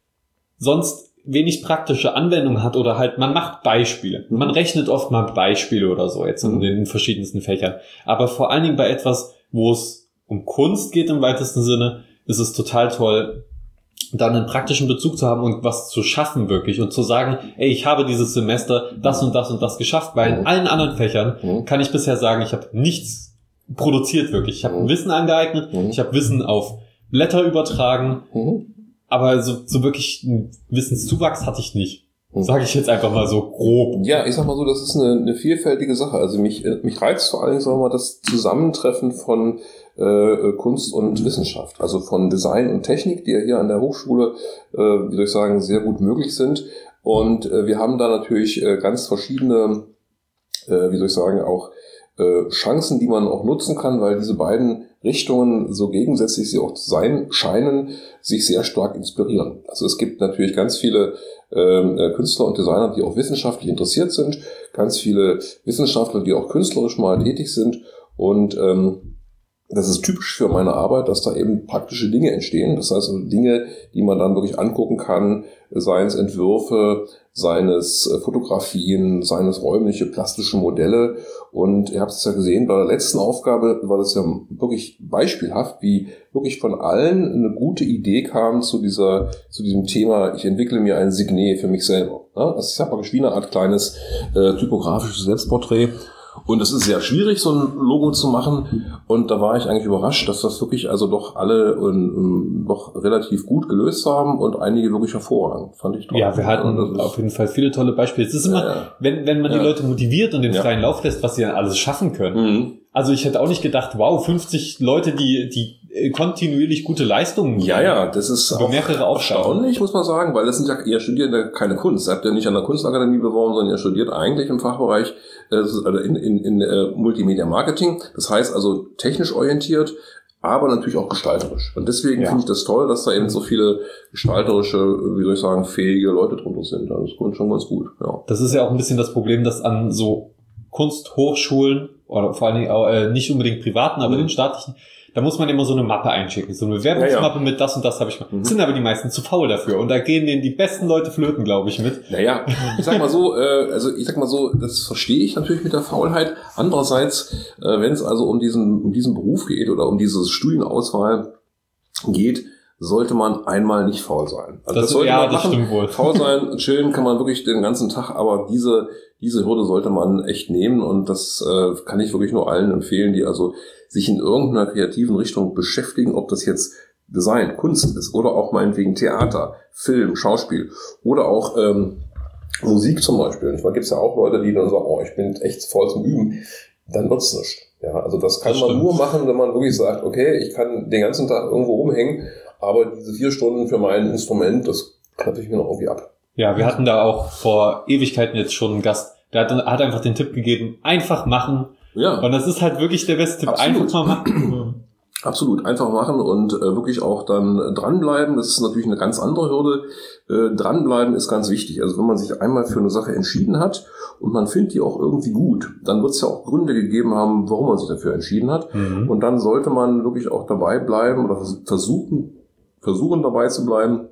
sonst wenig praktische Anwendung hat oder halt, man macht Beispiele. Mhm. Man rechnet oft mal Beispiele oder so jetzt mhm. in den verschiedensten Fächern. Aber vor allen Dingen bei etwas, wo es um Kunst geht im weitesten Sinne, ist es total toll, dann einen praktischen Bezug zu haben und was zu schaffen wirklich und zu sagen, ey, ich habe dieses Semester das und das und das geschafft, weil in allen anderen Fächern mhm. kann ich bisher sagen, ich habe nichts produziert wirklich. Ich habe mhm. Wissen angeeignet, mhm. ich habe Wissen auf Blätter übertragen, mhm. aber so, so wirklich einen Wissenszuwachs hatte ich nicht. Mhm. Sage ich jetzt einfach mal so grob. Ja, ich sag mal so, das ist eine, eine vielfältige Sache. Also mich, mich reizt vor allem, sagen wir mal, das Zusammentreffen von äh, Kunst und Wissenschaft. Also von Design und Technik, die ja hier an der Hochschule, äh, wie soll ich sagen, sehr gut möglich sind. Und äh, wir haben da natürlich äh, ganz verschiedene, äh, wie soll ich sagen, auch Chancen, die man auch nutzen kann, weil diese beiden Richtungen, so gegensätzlich sie auch sein scheinen, sich sehr stark inspirieren. Also es gibt natürlich ganz viele äh, Künstler und Designer, die auch wissenschaftlich interessiert sind, ganz viele Wissenschaftler, die auch künstlerisch mal tätig sind, und ähm, das ist typisch für meine Arbeit, dass da eben praktische Dinge entstehen. Das heißt, also Dinge, die man dann wirklich angucken kann, seien es Entwürfe, seien es Fotografien, seien es räumliche, plastische Modelle. Und ihr habt es ja gesehen, bei der letzten Aufgabe war das ja wirklich beispielhaft, wie wirklich von allen eine gute Idee kam zu dieser, zu diesem Thema, ich entwickle mir ein Signet für mich selber. Das ist ja praktisch wie eine Art kleines äh, typografisches Selbstporträt. Und es ist sehr schwierig, so ein Logo zu machen. Und da war ich eigentlich überrascht, dass das wirklich also doch alle um, doch relativ gut gelöst haben und einige wirklich hervorragend. Fand ich toll. Ja, wir hatten auf jeden Fall viele tolle Beispiele. Es ist immer, ja, ja. wenn wenn man ja. die Leute motiviert und den ja. freien Lauf lässt, was sie dann alles schaffen können. Mhm. Also ich hätte auch nicht gedacht, wow, fünfzig Leute, die die kontinuierlich gute Leistungen bringen. Ja, ja, das ist über mehrere Aufgaben. Erstaunlich, muss man sagen, weil das sind ja, ihr studiert ja keine Kunst. Ihr habt ja nicht an der Kunstakademie beworben, sondern ihr studiert eigentlich im Fachbereich, das ist also in, in, in uh, Multimedia Marketing. Das heißt also technisch orientiert, aber natürlich auch gestalterisch. Und deswegen ja. finde ich das toll, dass da eben so viele gestalterische, wie soll ich sagen, fähige Leute drunter sind. Das ist schon ganz gut. Ja. Das ist ja auch ein bisschen das Problem, dass an so Kunsthochschulen oder vor allen Dingen auch äh, nicht unbedingt privaten, aber mhm. den staatlichen, da muss man immer so eine Mappe einschicken, so eine Bewerbungsmappe ja, ja. mit das und das habe ich mal. Mhm. Sind aber die meisten zu faul dafür und da gehen denen die besten Leute flöten, glaube ich, mit. Naja, ich sag mal so, äh, also ich sag mal so, das verstehe ich natürlich mit der Faulheit. Andererseits, äh, wenn es also um diesen um diesen Beruf geht oder um diese Studienauswahl geht, sollte man einmal nicht faul sein. Also das, das sollte ja, man das machen. Stimmt wohl. Faul sein, chillen kann man wirklich den ganzen Tag, aber diese diese Hürde sollte man echt nehmen und das äh, kann ich wirklich nur allen empfehlen, die also sich in irgendeiner kreativen Richtung beschäftigen, ob das jetzt Design, Kunst ist oder auch meinetwegen Theater, Film, Schauspiel oder auch ähm, Musik zum Beispiel. Ich meine, gibt es ja auch Leute, die dann sagen, oh, ich bin echt voll zum Üben. Dann wird's nicht. Ja, also das kann das man stimmt. nur machen, wenn man wirklich sagt, okay, ich kann den ganzen Tag irgendwo rumhängen, aber diese vier Stunden für mein Instrument, das klappe ich mir noch irgendwie ab. Ja, wir hatten da auch vor Ewigkeiten jetzt schon einen Gast, der hat, hat einfach den Tipp gegeben, einfach machen. Ja. Und das ist halt wirklich der beste Tipp. Absolut. Einfach mal machen. Absolut, einfach machen und äh, wirklich auch dann dranbleiben. Das ist natürlich eine ganz andere Hürde. Äh, dranbleiben ist ganz wichtig. Also wenn man sich einmal für eine Sache entschieden hat und man findet die auch irgendwie gut, dann wird es ja auch Gründe gegeben haben, warum man sich dafür entschieden hat. Mhm. Und dann sollte man wirklich auch dabei bleiben oder versuchen, versuchen dabei zu bleiben.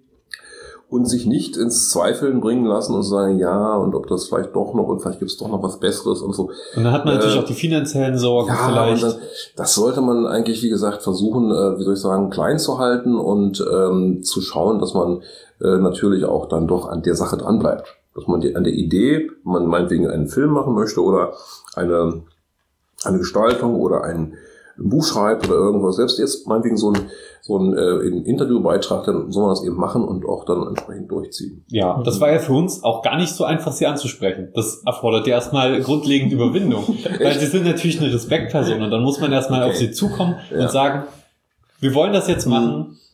Und sich nicht ins Zweifeln bringen lassen und sagen, ja, und ob das vielleicht doch noch, und vielleicht gibt es doch noch was Besseres und so. Und dann hat man äh, natürlich auch die finanziellen Sorgen ja, vielleicht. Dann, das sollte man eigentlich, wie gesagt, versuchen, äh, wie soll ich sagen, klein zu halten und ähm, zu schauen, dass man äh, natürlich auch dann doch an der Sache dran bleibt. Dass man die, an der Idee, man meinetwegen einen Film machen möchte oder eine, eine Gestaltung oder ein ein Buch schreibt oder irgendwas, selbst jetzt meinetwegen so ein, so ein äh, Interviewbeitrag, dann soll man das eben machen und auch dann entsprechend durchziehen. Ja, das war ja für uns auch gar nicht so einfach, sie anzusprechen. Das erfordert ja erstmal grundlegend Überwindung. Weil sie sind natürlich eine Respektperson und dann muss man erstmal okay. auf sie zukommen ja. und sagen, wir wollen das jetzt machen,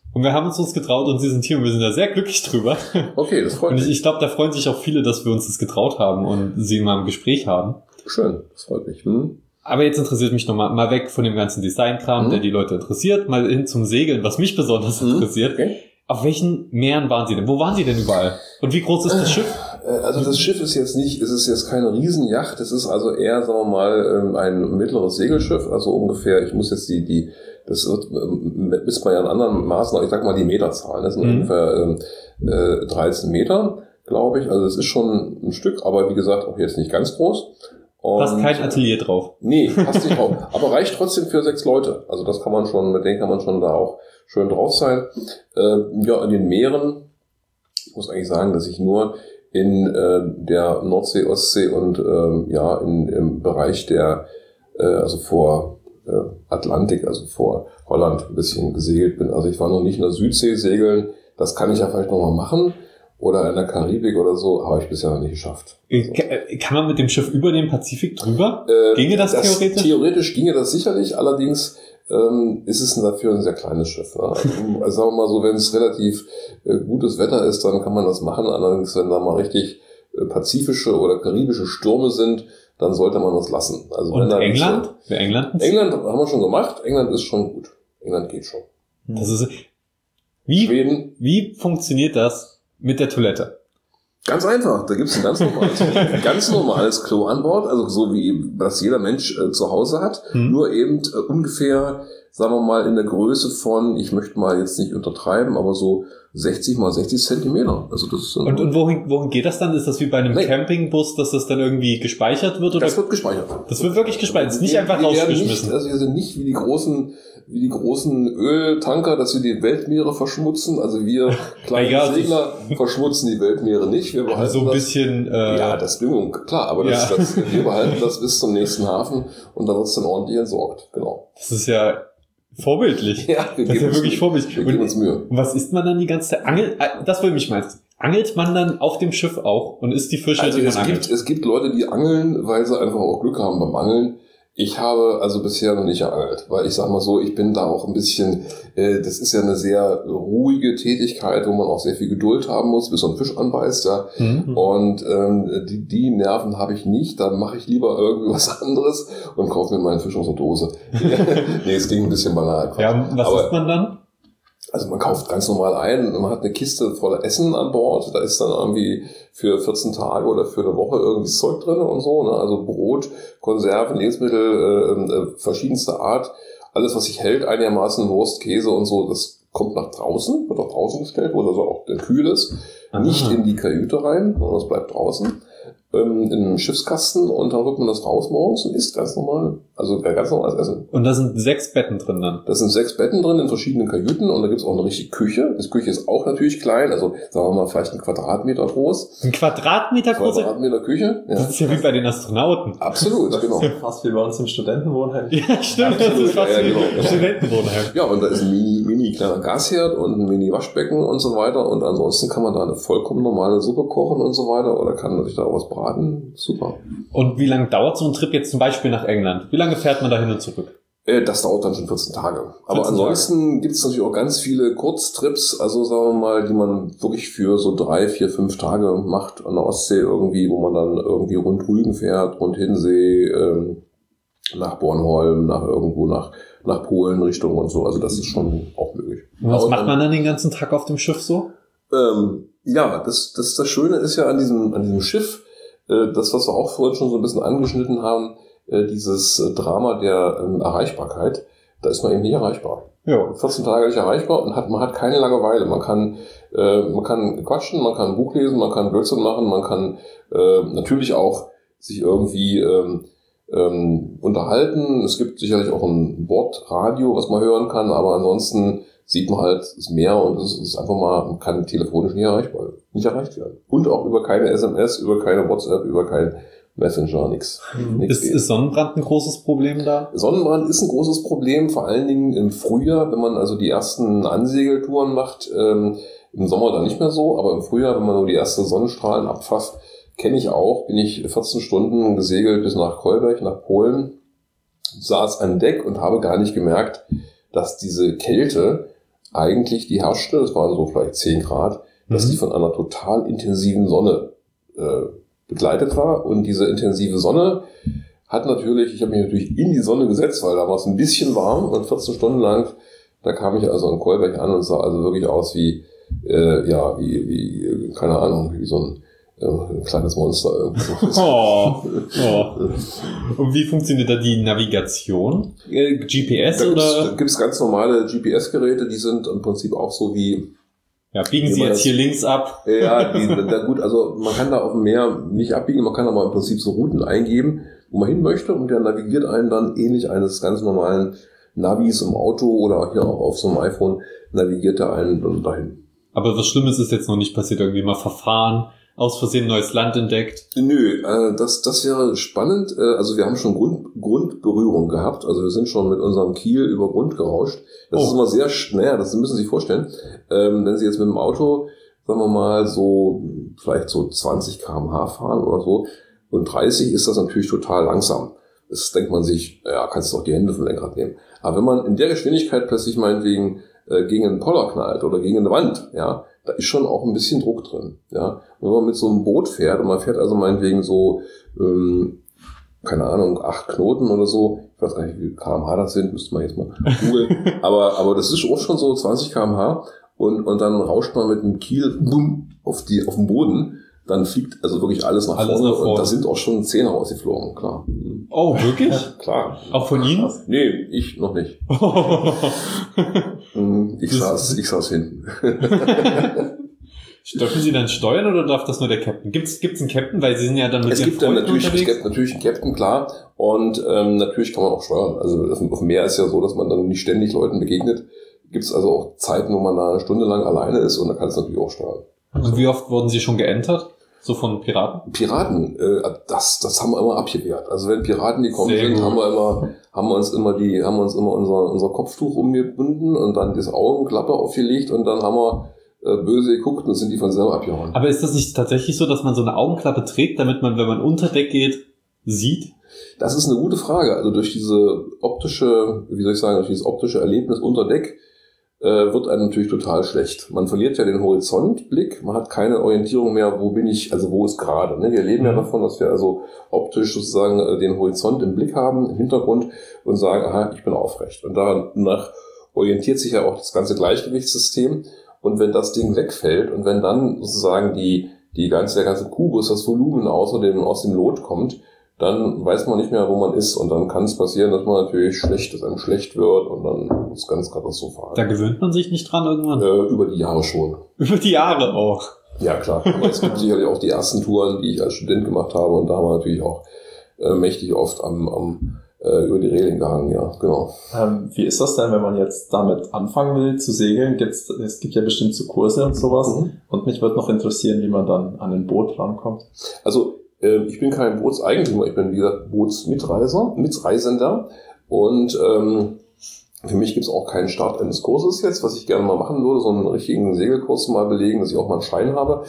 Und wir haben uns das getraut und sie sind hier und wir sind da sehr glücklich drüber. Okay, das freut mich. Und ich, ich glaube, da freuen sich auch viele, dass wir uns das getraut haben und sie mal im Gespräch haben. Schön, das freut mich. Hm? Aber jetzt interessiert mich nochmal mal weg von dem ganzen Designkram, hm? der die Leute interessiert, mal hin zum Segeln, was mich besonders hm? interessiert. Okay. Auf welchen Meeren waren Sie denn? Wo waren Sie denn überall? Und wie groß ist das Schiff? Also das Schiff ist jetzt nicht, es ist jetzt keine Riesenjacht, es ist also eher, sagen wir mal, ein mittleres Segelschiff, also ungefähr, ich muss jetzt die, die, das wird, misst man ja in anderen Maßen, aber ich sag mal die Meterzahl, das sind mhm. ungefähr äh, dreizehn Meter, glaube ich, also das ist schon ein Stück, aber wie gesagt, auch jetzt nicht ganz groß. Und passt kein Atelier drauf. Nee, passt nicht drauf. Aber reicht trotzdem für sechs Leute. Also das kann man schon, mit denen kann man schon da auch schön drauf sein. Äh, ja, in den Meeren, ich muss eigentlich sagen, dass ich nur in äh, der Nordsee, Ostsee und äh, ja, in, im Bereich der, äh, also vor äh, Atlantik, also vor Holland ein bisschen gesegelt bin. Also ich war noch nicht in der Südsee segeln. Das kann ich ja vielleicht noch mal machen. Oder in der Karibik oder so, habe ich bisher noch nicht geschafft. Also. Kann man mit dem Schiff über den Pazifik drüber? Äh, ginge das, das theoretisch? Theoretisch ginge das sicherlich, allerdings ähm, ist es dafür ein sehr kleines Schiff. Ne? Also, also sagen wir mal so, wenn es relativ äh, gutes Wetter ist, dann kann man das machen. Allerdings, wenn da mal richtig äh, pazifische oder karibische Stürme sind, dann sollte man das lassen. Also und wenn da England? So, England? England haben wir schon gemacht. England ist schon gut. England geht schon. Das ist, wie, Schweden. Wie funktioniert das mit der Toilette? Ganz einfach, da gibt's ein ganz normales, ganz normales Klo an Bord, also so wie das jeder Mensch äh, zu Hause hat, hm. nur eben äh, ungefähr, sagen wir mal, in der Größe von, ich möchte mal jetzt nicht untertreiben, aber so sechzig mal sechzig Zentimeter. Also das ist und und wohin, wohin geht das dann? Ist das wie bei einem nee. Campingbus, dass das dann irgendwie gespeichert wird? Oder? Das wird gespeichert. Das wird wirklich gespeichert, das ist nicht einfach rausgeschmissen. Nicht, also wir sind nicht wie die großen wie die großen Öltanker, dass wir die Weltmeere verschmutzen. Also wir kleine ja, Segler verschmutzen die Weltmeere nicht. Wir behalten so ein das, bisschen äh, ja, das Düngung, klar, aber das, ja. das, wir behalten das bis zum nächsten Hafen und dann wird es dann ordentlich entsorgt. Genau. Das ist ja vorbildlich. Ja, wir das ist ja wirklich vorbildlich. Wir geben uns Mühe. Und was isst man dann die ganze Zeit? Angel, das würde mich meinen. Angelt man dann auf dem Schiff auch und isst die Fische, also die man es angelt? Gibt, es gibt Leute, die angeln, weil sie einfach auch Glück haben beim Angeln. Ich habe also bisher noch nicht geangelt, weil ich sag mal so, ich bin da auch ein bisschen, äh, das ist ja eine sehr ruhige Tätigkeit, wo man auch sehr viel Geduld haben muss, bis so ein Fisch anbeißt, ja. Mhm. Und ähm, die, die Nerven habe ich nicht, da mache ich lieber irgendwie was anderes und kaufe mir meinen Fisch aus der Dose. Nee, es klingt ein bisschen banal. Ja, was aber, isst man dann? Also man kauft ganz normal ein, man hat eine Kiste voller Essen an Bord, da ist dann irgendwie für vierzehn Tage oder für eine Woche irgendwie Zeug drin und so, ne? Also Brot, Konserven, Lebensmittel, äh, äh, verschiedenster Art, alles was sich hält, einigermaßen Wurst, Käse und so, das kommt nach draußen, wird auch draußen gestellt, wo das auch kühl ist, Aha. nicht in die Kajüte rein, sondern es bleibt draußen. In einem Schiffskasten und dann rückt man das raus morgens und isst ganz normal, also ganz normales Essen. Und da sind sechs Betten drin dann? Da sind sechs Betten drin in verschiedenen Kajüten und da gibt's auch eine richtige Küche. Die Küche ist auch natürlich klein, also sagen wir mal vielleicht ein Quadratmeter groß. Ein Quadratmeter groß? Quadratmeter Küche. Ja. Das ist ja wie bei den Astronauten. Absolut, das genau. Das ist fast wie bei uns im Studentenwohnheim. Ja, stimmt, das ist fast ja, ja, wie genau. im Studentenwohnheim. Ja, und da ist ein mini, mini kleiner Gasherd und ein mini Waschbecken und so weiter und ansonsten kann man da eine vollkommen normale Suppe kochen und so weiter oder kann sich da auch was braten. Super. Und wie lange dauert so ein Trip jetzt zum Beispiel nach England? Wie lange fährt man da hin und zurück? Das dauert dann schon vierzehn Tage. Aber ansonsten gibt es natürlich auch ganz viele Kurztrips, also sagen wir mal, die man wirklich für so drei, vier, fünf Tage macht an der Ostsee irgendwie, wo man dann irgendwie rund Rügen fährt, rund Hinsee, ähm, nach Bornholm, nach irgendwo nach, nach Polen Richtung und so. Also das ist schon auch möglich. Und was macht man dann den ganzen Tag auf dem Schiff so? Ähm, ja, das, das, das Schöne ist ja an diesem, an diesem Schiff, das, was wir auch vorhin schon so ein bisschen angeschnitten haben, dieses Drama der ähm, Erreichbarkeit, da ist man eben nicht erreichbar. Ja. vierzehn Tage nicht erreichbar und hat, man hat keine Langeweile. Man kann, äh, man kann quatschen, man kann ein Buch lesen, man kann Blödsinn machen, man kann äh, natürlich auch sich irgendwie ähm, ähm, unterhalten. Es gibt sicherlich auch ein Bordradio, was man hören kann, aber ansonsten sieht man halt das Meer und es ist einfach mal, man kann telefonisch nicht erreichbar, nicht erreicht werden. Und auch über keine S M S, über keine WhatsApp, über kein Messenger, nix. Mhm. Ist, ist Sonnenbrand ein großes Problem da? Sonnenbrand ist ein großes Problem, vor allen Dingen im Frühjahr, wenn man also die ersten Ansegeltouren macht, ähm, im Sommer dann nicht mehr so, aber im Frühjahr, wenn man so die ersten Sonnenstrahlen abfasst, kenne ich auch, bin ich vierzehn Stunden gesegelt bis nach Kolberg, nach Polen, saß an Deck und habe gar nicht gemerkt, dass diese Kälte eigentlich die herrschte, das waren so vielleicht zehn Grad, dass Mhm. die von einer total intensiven Sonne äh, begleitet war. Und diese intensive Sonne hat natürlich, ich habe mich natürlich in die Sonne gesetzt, weil da war es ein bisschen warm und vierzehn Stunden lang, da kam ich also in Kolberg an und sah also wirklich aus wie, äh, ja, wie, wie, keine Ahnung, wie so ein, äh, ein kleines Monster irgendwie. Oh, oh. Und wie funktioniert da die Navigation? Äh, G P S Da gibt's, oder? da gibt's ganz normale G P S-Geräte, die sind im Prinzip auch so wie, Ja, biegen wie Sie man jetzt das- hier links ab. ja, die, da gut, also man kann da auf dem Meer nicht abbiegen, man kann aber im Prinzip so Routen eingeben, wo man hin möchte, und der navigiert einen dann ähnlich eines ganz normalen Navis im Auto oder hier auch auf so einem iPhone, navigiert er einen dann dahin. Aber was Schlimmes ist jetzt noch nicht passiert, irgendwie mal verfahren, aus Versehen neues Land entdeckt. Nö, äh, das, das wäre spannend. Äh, also wir haben schon Grund, Grundberührung gehabt. Also wir sind schon mit unserem Kiel über Grund gerauscht. Das Oh. ist immer sehr schnell, das müssen Sie sich vorstellen. Ähm, wenn Sie jetzt mit dem Auto, sagen wir mal, so vielleicht so zwanzig Kilometer pro Stunde fahren oder so und dreißig, ist das natürlich total langsam. Das denkt man sich, ja, kannst du doch die Hände vom Lenkrad nehmen. Aber wenn man in der Geschwindigkeit plötzlich meinetwegen äh, gegen einen Poller knallt oder gegen eine Wand, ja, da ist schon auch ein bisschen Druck drin, ja. Und wenn man mit so einem Boot fährt und man fährt also meinetwegen so, ähm, keine Ahnung, acht Knoten oder so, ich weiß gar nicht, wie viel Kilometer pro Stunde das sind, müsste man jetzt mal googeln, aber, aber das ist auch schon so zwanzig Kilometer pro Stunde und, und dann rauscht man mit dem Kiel, bumm, auf die, auf den Boden, dann fliegt also wirklich alles nach Alles vorne nach vorne. und da sind auch schon Zähne rausgeflogen, klar. Oh, wirklich? Klar. Auch von Ihnen? Nee, ich noch nicht. Hm, Ich Das- saß, ich saß hinten. Dürfen Sie dann steuern oder darf das nur der Captain? Gibt's, gibt's einen Captain? Weil Sie sind ja dann mit Es Ihren gibt dann Freunden natürlich, es unterwegs. gibt natürlich einen Captain, klar. Und ähm, natürlich kann man auch steuern. Also auf dem auf dem Meer ist ja so, dass man dann nicht ständig Leuten begegnet. Gibt es also auch Zeiten, wo man da eine Stunde lang alleine ist und dann kann es natürlich auch steuern. Und wie oft wurden Sie schon geentert? So von Piraten? Piraten, äh, das, das haben wir immer abgewehrt. Also wenn Piraten gekommen Sehr sind, gut. haben wir immer, haben wir uns immer die, haben wir uns immer unser, unser Kopftuch umgebunden und dann das Augenklappe aufgelegt und dann haben wir äh, böse geguckt und sind die von selber abgehauen. Aber ist das nicht tatsächlich so, dass man so eine Augenklappe trägt, damit man, wenn man unter Deck geht, sieht? Das ist eine gute Frage. Also durch diese optische, wie soll ich sagen, durch dieses optische Erlebnis unter Deck äh, wird einem natürlich total schlecht. Man verliert ja den Horizontblick, man hat keine Orientierung mehr, wo bin ich, also wo ist gerade. Ne? Wir leben ja Mhm. davon, dass wir also optisch sozusagen äh, den Horizont im Blick haben, im Hintergrund und sagen, aha, ich bin aufrecht. Und danach orientiert sich ja auch das ganze Gleichgewichtssystem. Und wenn das Ding wegfällt und wenn dann sozusagen die, die ganze, der ganze Kubus, das Volumen außer dem, aus dem Lot kommt, dann weiß man nicht mehr, wo man ist. Und dann kann es passieren, dass man natürlich schlecht, dass einem schlecht wird und dann ist es ganz katastrophal. Da gewöhnt man sich nicht dran irgendwann. Äh, über die Jahre schon. Über die Jahre auch. Ja, klar. Aber es gibt sicherlich auch die ersten Touren, die ich als Student gemacht habe. Und da haben wir natürlich auch äh, mächtig oft am, am äh, über die Reling gehangen. Ja, genau. Ähm, wie ist das denn, wenn man jetzt damit anfangen will zu segeln? Gibt's, es gibt ja bestimmt so Kurse und sowas. Mhm. Und mich würde noch interessieren, wie man dann an ein Boot rankommt. Also äh, ich bin kein Bootseigentümer, ich bin wie gesagt Bootsmitreiser, Mitreisender. Und ähm, für mich gibt es auch keinen Start eines Kurses jetzt, was ich gerne mal machen würde, so einen richtigen Segelkurs mal belegen, dass ich auch mal einen Schein habe.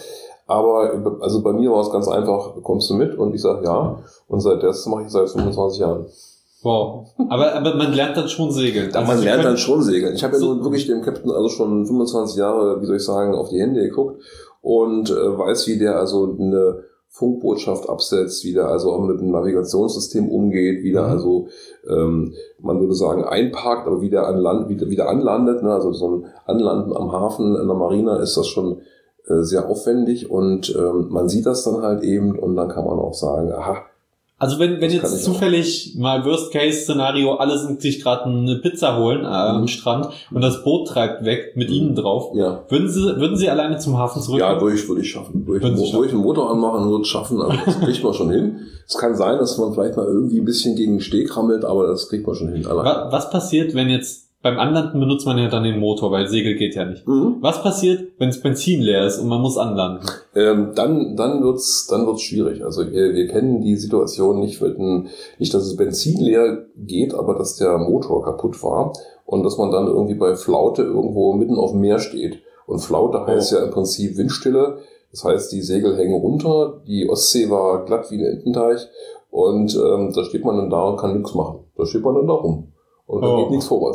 Aber also bei mir war es ganz einfach, kommst du mit? Und ich sage ja. Und seit das mache ich seit fünfundzwanzig Jahren. Wow. Aber, aber man lernt dann schon segeln. Ja, Also man Sie lernt können- dann schon segeln. Ich habe ja So- nun wirklich dem Captain also schon fünfundzwanzig Jahre, wie soll ich sagen, auf die Hände geguckt und äh, weiß, wie der also eine Funkbotschaft absetzt, wie der also auch mit dem Navigationssystem umgeht, wie der Mhm. also, ähm, man würde sagen, einparkt, aber wie der an Land, wie der wieder anlandet. Ne? Also so ein Anlanden am Hafen in der Marina ist das schon äh, sehr aufwendig und ähm, man sieht das dann halt eben und dann kann man auch sagen, aha, Also wenn, wenn Das kann jetzt ich auch. zufällig mal Worst-Case-Szenario, alle sind sich gerade eine Pizza holen äh, am Mhm. Strand und das Boot treibt weg mit Mhm. Ihnen drauf, ja. würden Sie, würden Sie alleine zum Hafen Ja, zurückkommen? durch würde ich schaffen. Durch, Würden Sie wo, durch den Motor anmachen würde ich schaffen, also das kriegt man schon hin. Es kann sein, dass man vielleicht mal irgendwie ein bisschen gegen den Steg rammelt, aber das kriegt man schon hin. Allein. Wa- Was passiert, wenn jetzt beim Anlanden benutzt man ja dann den Motor, weil Segel geht ja nicht. Mhm. Was passiert, wenn das Benzin leer ist und man muss anlanden? Ähm, dann, dann wird's, dann wird's schwierig. Also wir, wir kennen die Situation nicht, mit einem, nicht, dass es Benzin leer geht, aber dass der Motor kaputt war und dass man dann irgendwie bei Flaute irgendwo mitten auf dem Meer steht. Und Flaute heißt Oh. ja im Prinzip Windstille. Das heißt, die Segel hängen runter, die Ostsee war glatt wie ein Ententeich und ähm, da steht man dann da und kann nichts machen. Da steht man dann da rum und da Oh. geht nichts vorwärts.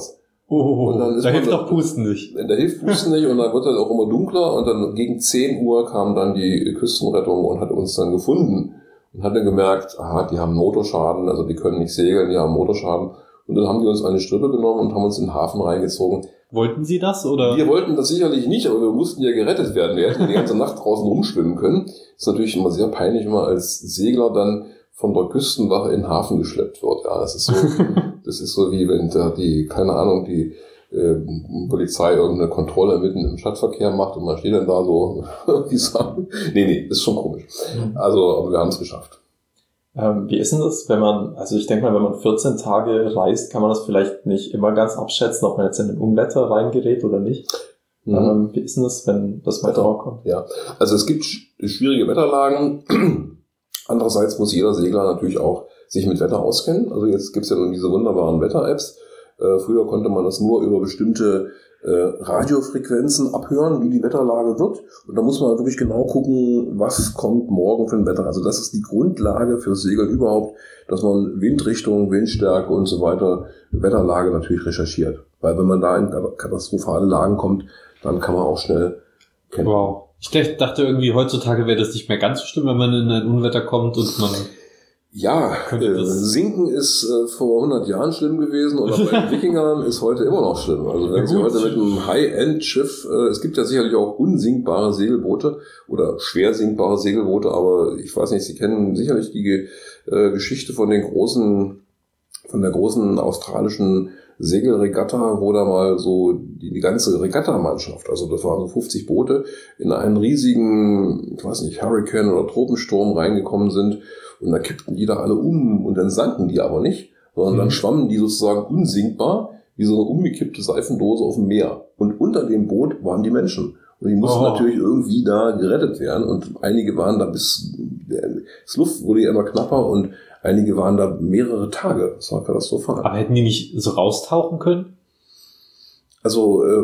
Oh, und dann da hilft doch Pusten nicht. Da hilft Pusten nicht und dann wird halt auch immer dunkler und dann gegen zehn Uhr kam dann die Küstenrettung und hat uns dann gefunden und hat dann gemerkt, aha, die haben Motorschaden, also die können nicht segeln, die haben Motorschaden. Und dann haben die uns eine Strippe genommen und haben uns in den Hafen reingezogen. Wollten Sie das, oder? Wir wollten das sicherlich nicht, aber wir mussten ja gerettet werden. Wir hätten die ganze Nacht draußen rumschwimmen können. Das ist natürlich immer sehr peinlich, wenn man als Segler dann von der Küstenwache in den Hafen geschleppt wird. Ja, das ist so, das ist so wie wenn da die, keine Ahnung, die äh, Polizei irgendeine Kontrolle mitten im Stadtverkehr macht und man steht dann da so, wie sagen, nee, nee, ist schon komisch. Also, aber wir haben es geschafft. Ähm, wie ist denn das, wenn man, also ich denke mal, wenn man vierzehn Tage reist, kann man das vielleicht nicht immer ganz abschätzen, ob man jetzt in ein Unwetter reingerät oder nicht. Mhm. Ähm, wie ist denn das, wenn das Wetter kommt? Ja, also es gibt schwierige Wetterlagen. Andererseits muss jeder Segler natürlich auch sich mit Wetter auskennen. Also jetzt gibt's ja nun diese wunderbaren Wetter-Apps. Äh, früher konnte man das nur über bestimmte äh, Radiofrequenzen abhören, wie die Wetterlage wird. Und da muss man wirklich genau gucken, was kommt morgen für ein Wetter. Also das ist die Grundlage für Segeln überhaupt, dass man Windrichtung, Windstärke und so weiter, Wetterlage natürlich recherchiert. Weil wenn man da in katastrophale Lagen kommt, dann kann man auch schnell kennen. Wow. Ich dachte irgendwie, heutzutage wäre das nicht mehr ganz so schlimm, wenn man in ein Unwetter kommt und man... Ja, äh, Sinken ist äh, vor hundert Jahren schlimm gewesen und bei den Wikingern ist heute immer noch schlimm. Also wenn Sie heute mit einem High-End-Schiff, äh, es gibt ja sicherlich auch unsinkbare Segelboote oder schwer sinkbare Segelboote, aber ich weiß nicht, Sie kennen sicherlich die äh, Geschichte von den großen, von der großen australischen Segelregatta, wo da mal so die, die ganze Regattamannschaft, also das waren so fünfzig Boote, in einen riesigen, ich weiß nicht, Hurricane oder Tropensturm reingekommen sind und da kippten die da alle um und dann sanken die aber nicht, sondern mhm. dann schwammen die sozusagen unsinkbar wie so eine umgekippte Seifendose auf dem Meer. Und unter dem Boot waren die Menschen. Und die mussten oh. natürlich irgendwie da gerettet werden und einige waren da bis, das Luft wurde ja immer knapper und einige waren da mehrere Tage. Das war katastrophal. Aber hätten die nicht so raustauchen können? Also, äh,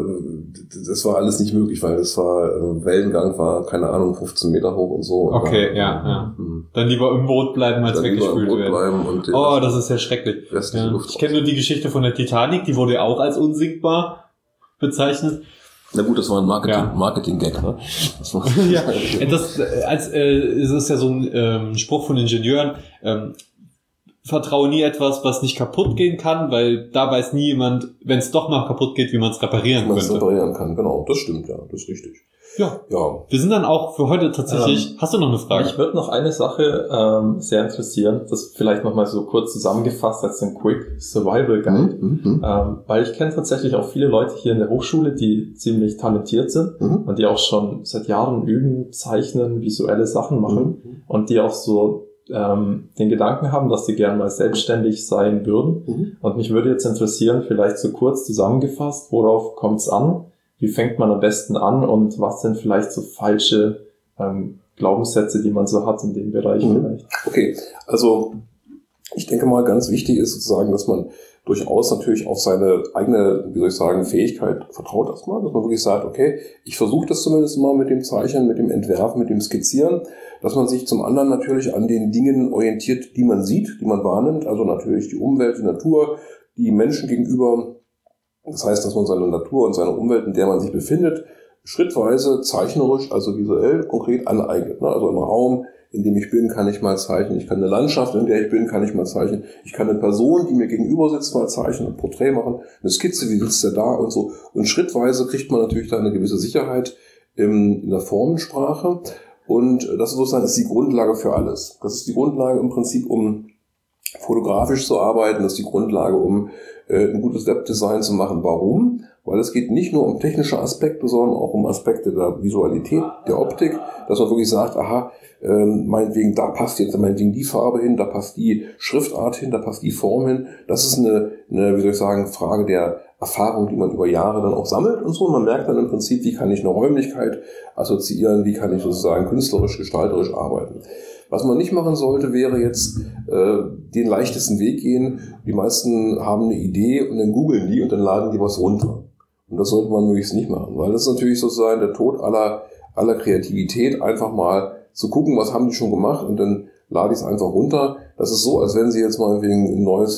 das war alles nicht möglich, weil das war, äh, Wellengang war, keine Ahnung, fünfzehn Meter hoch und so. Okay, und dann, ja, ja. Mh. Dann lieber im Boot bleiben, als weggespült werden. Und oh, das ist ja schrecklich. Ja. Ich kenne nur die Geschichte von der Titanic, die wurde ja auch als unsinkbar bezeichnet. Na gut, das war ein Marketing, ja. Marketing-Gag, ne? Das war ja, das, als, äh, es ist ja so ein ähm, Spruch von Ingenieuren, ähm, vertraue nie etwas, was nicht kaputt gehen kann, weil da weiß nie jemand, wenn es doch mal kaputt geht, wie man es reparieren kann. Wie man es reparieren kann, genau. Das stimmt, ja. Das ist richtig. Ja. ja. Wir sind dann auch für heute tatsächlich... Ähm, hast du noch eine Frage? Ich würde noch eine Sache ähm, sehr interessieren, das vielleicht nochmal so kurz zusammengefasst als ein Quick Survival Guide. Mhm, ähm, weil ich kenne tatsächlich auch viele Leute hier in der Hochschule, die ziemlich talentiert sind mhm. und die auch schon seit Jahren üben, zeichnen, visuelle Sachen machen mhm. und die auch so ähm, den Gedanken haben, dass sie gerne mal selbstständig sein würden. Mhm. Und mich würde jetzt interessieren, vielleicht so kurz zusammengefasst, worauf kommt es an? Wie fängt man am besten an und was sind vielleicht so falsche ähm, Glaubenssätze, die man so hat in dem Bereich mhm. vielleicht? Okay, also ich denke mal, ganz wichtig ist sozusagen, dass man durchaus natürlich auf seine eigene, wie soll ich sagen, Fähigkeit vertraut erstmal, dass man wirklich sagt, okay, ich versuche das zumindest mal mit dem Zeichnen, mit dem Entwerfen, mit dem Skizzieren, dass man sich zum anderen natürlich an den Dingen orientiert, die man sieht, die man wahrnimmt, also natürlich die Umwelt, die Natur, die Menschen gegenüber. Das heißt, dass man seine Natur und seine Umwelt, in der man sich befindet, schrittweise zeichnerisch, also visuell, konkret aneignet. Also im Raum, in dem ich bin, kann ich mal zeichnen. Ich kann eine Landschaft, in der ich bin, kann ich mal zeichnen. Ich kann eine Person, die mir gegenüber sitzt, mal zeichnen, ein Porträt machen, eine Skizze, wie sitzt der da und so. Und schrittweise kriegt man natürlich da eine gewisse Sicherheit in der Formensprache. Und das sozusagen ist die Grundlage für alles. Das ist die Grundlage im Prinzip, um fotografisch zu arbeiten. Das ist die Grundlage, um ein gutes Webdesign zu machen. Warum? Weil es geht nicht nur um technische Aspekte, sondern auch um Aspekte der Visualität, der Optik, dass man wirklich sagt, aha, ähm, meinetwegen, da passt jetzt meinetwegen die Farbe hin, da passt die Schriftart hin, da passt die Form hin. Das ist eine, eine, wie soll ich sagen, Frage der Erfahrung, die man über Jahre dann auch sammelt und so. Und man merkt dann im Prinzip, wie kann ich eine Räumlichkeit assoziieren, wie kann ich sozusagen künstlerisch, gestalterisch arbeiten. Was man nicht machen sollte, wäre jetzt äh, den leichtesten Weg gehen. Die meisten haben eine Idee und dann googeln die und dann laden die was runter. Und das sollte man möglichst nicht machen, weil das ist natürlich sozusagen der Tod aller, aller Kreativität, einfach mal zu gucken, was haben die schon gemacht und dann lade ich es einfach runter. Das ist so, als wenn Sie jetzt mal wegen ein neues